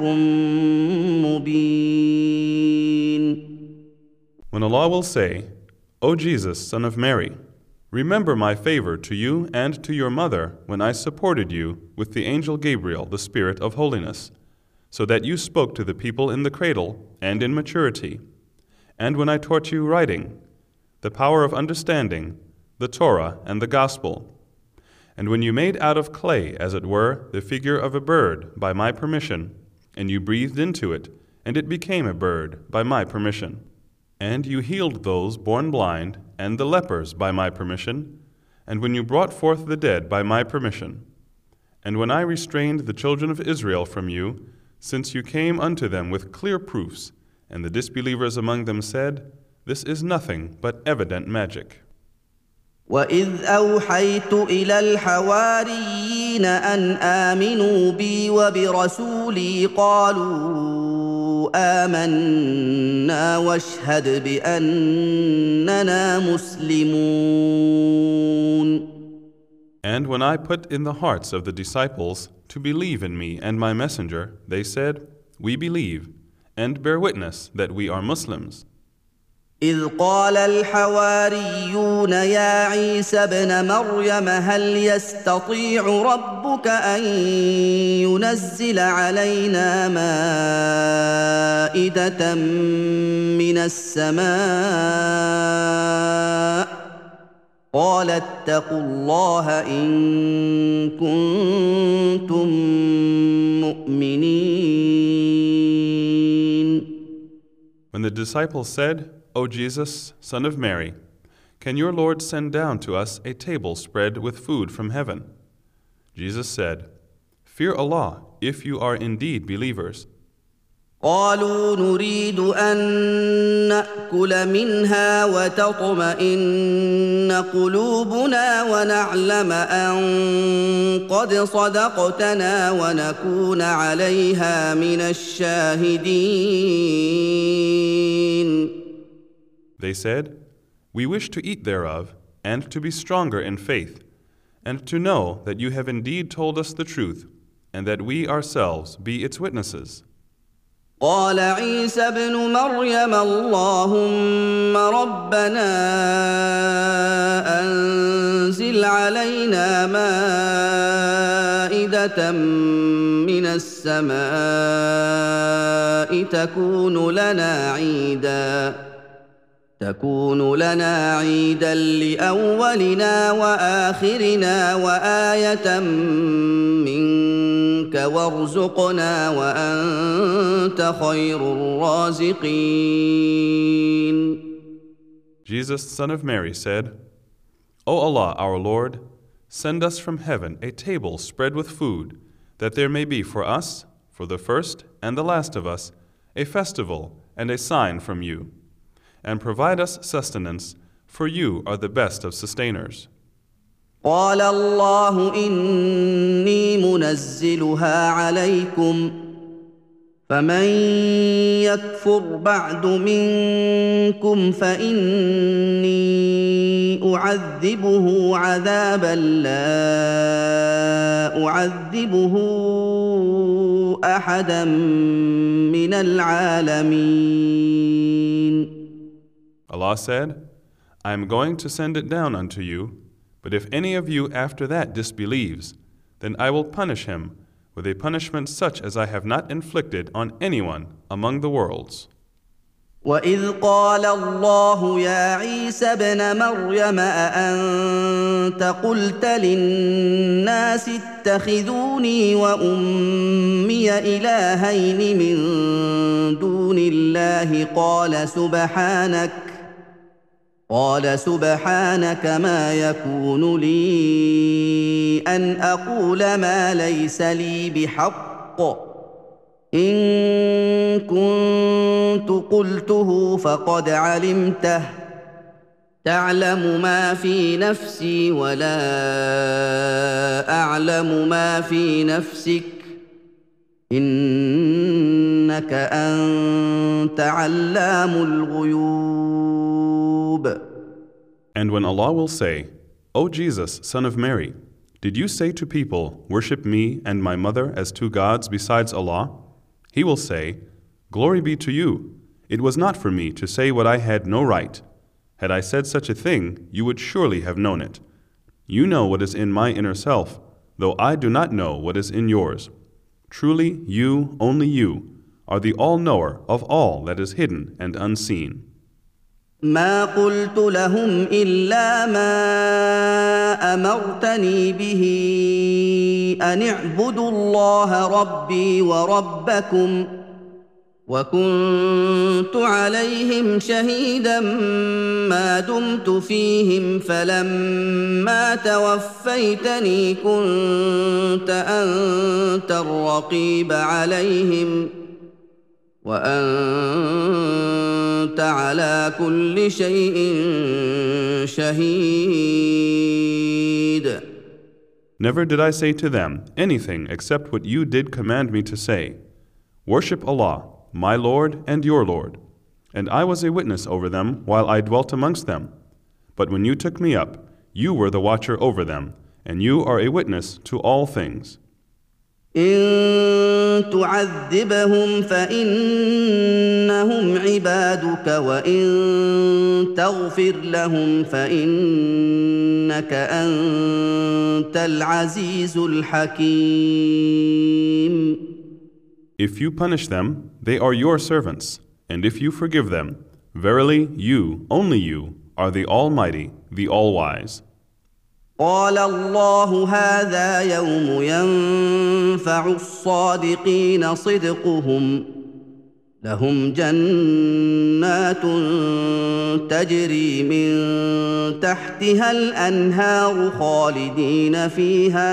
مبين. When Allah will say, "O Jesus, son of Mary, Remember my favor to you and to your mother when I supported you with the angel Gabriel, the Spirit of holiness, so that you spoke to the people in the cradle and in maturity, and when I taught you writing, the power of understanding, the Torah and the Gospel, and when you made out of clay, as it were, the figure of a bird by my permission, and you breathed into it, and it became a bird by my permission. And you healed those born blind and the lepers by my permission, and when you brought forth the dead by my permission. And when I restrained the children of Israel from you, since you came unto them with clear proofs, and the disbelievers among them said, This is nothing but evident magic. وَإِذْ أَوْحَيْتُ إِلَى الْحَوَارِيِّينَ أَنْ آمِنُوا بِي وَبِرَسُولِي قَالُوا آمَنَّا وَاشْهَدْ بِأَنَّنَا مُسْلِمُونَ. And when I put in the hearts of the disciples to believe in me and my messenger, they said, We believe, and bear witness that we are Muslims. إذ قال الحواريون يا عيسى ابن مريم هل يستطيع ربك أن ينزل علينا مائدة من السماء قال اتقوا الله إن كنتم مؤمنين. When the disciples said, O Jesus, Son of Mary, can your Lord send down to us a table spread with food from heaven? Jesus said, Fear Allah, if you are indeed believers. قالوا نريد أن نأكل منها وتطمئن قلوبنا ونعلم أن قد صدقتنا ونكون عليها من الشاهدين. They said, We wish to eat thereof, and to be stronger in faith, and to know that you have indeed told us the truth, and that we ourselves be its witnesses. قال عيسى ابن مريم اللهم ربنا أنزل علينا مائدة من السماء تكون لنا عيدا لأولنا وآخرنا وآية منك وارزقنا وأنت خير الرازقين. Jesus, son of Mary, said, O Allah, our Lord, send us from heaven a table spread with food, that there may be for us, for the first and the last of us, a festival and a sign from you. And provide us sustenance, for you are the best of sustainers. قال الله إني منزلها عليكم فمن يكفر بعد منكم فإني أعذبه عذابا لا أعذبه أحدا من العالمين. Allah said, I am going to send it down unto you, but if any of you after that disbelieves, then I will punish him with a punishment such as I have not inflicted on anyone among the worlds. وَإِذْ قَالَ اللَّهُ يَا عِيسَى ابْنَ مَرْيَمَ أَأَنْتَ قُلْتَ لِلنَّاسِ اتَّخِذُونِي وَأُمِّيَ إِلَٰهَيْنِ مِن دُونِ اللَّهِ قال سبحانك ما يكون لي أن أقول ما ليس لي بحق إن كنت قلته فقد علمته تعلم ما في نفسي ولا أعلم ما في نفسك إنك أنت علام الغيوب. And when Allah will say, O Jesus, son of Mary, did you say to people, Worship me and my mother as two gods besides Allah? He will say, Glory be to you. It was not for me to say what I had no right. Had I said such a thing, you would surely have known it. You know what is in my inner self, though I do not know what is in yours. Truly, you, only you, are the all-knower of all that is hidden and unseen. ما قلت لهم إلا ما أمرتني به أن اعبدوا الله ربي وربكم وكنت عليهم شهيدا ما دمت فيهم فلما توفيتني كنت أنت الرقيب عليهم وأنت على كل شيء شهيد. Never did I say to them anything except what you did command me to say. Worship Allah, my Lord and your Lord. And I was a witness over them while I dwelt amongst them. But when you took me up, you were the watcher over them, and you are a witness to all things. إن تعذبهم فإنهم عبادك وإن تغفر لهم فإنك أنت العزيز الحكيم. If you punish them, they are your servants, and if you forgive them, verily you, only you, are the Almighty, the All-Wise. قال الله هذا يوم ينفع الصادقين صدقهم لهم جنات تجري من تحتها الأنهار خالدين فيها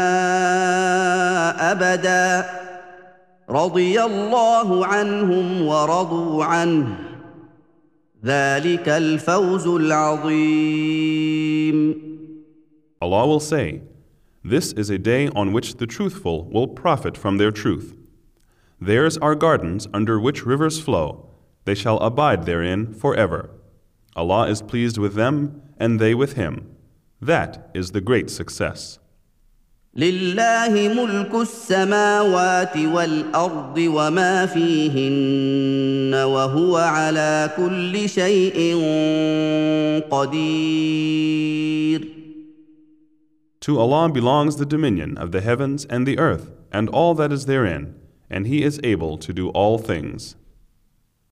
أبدا رضي الله عنهم ورضوا عنه ذلك الفوز العظيم. Allah will say, "This is a day on which the truthful will profit from their truth. Theirs are gardens under which rivers flow. They shall abide therein forever. Allah is pleased with them, and they with Him. That is the great success." لله ملك السماوات والأرض وما فيهن وهو على كل شيء قدير. To Allah belongs the dominion of the heavens and the earth and all that is therein, and He is able to do all things.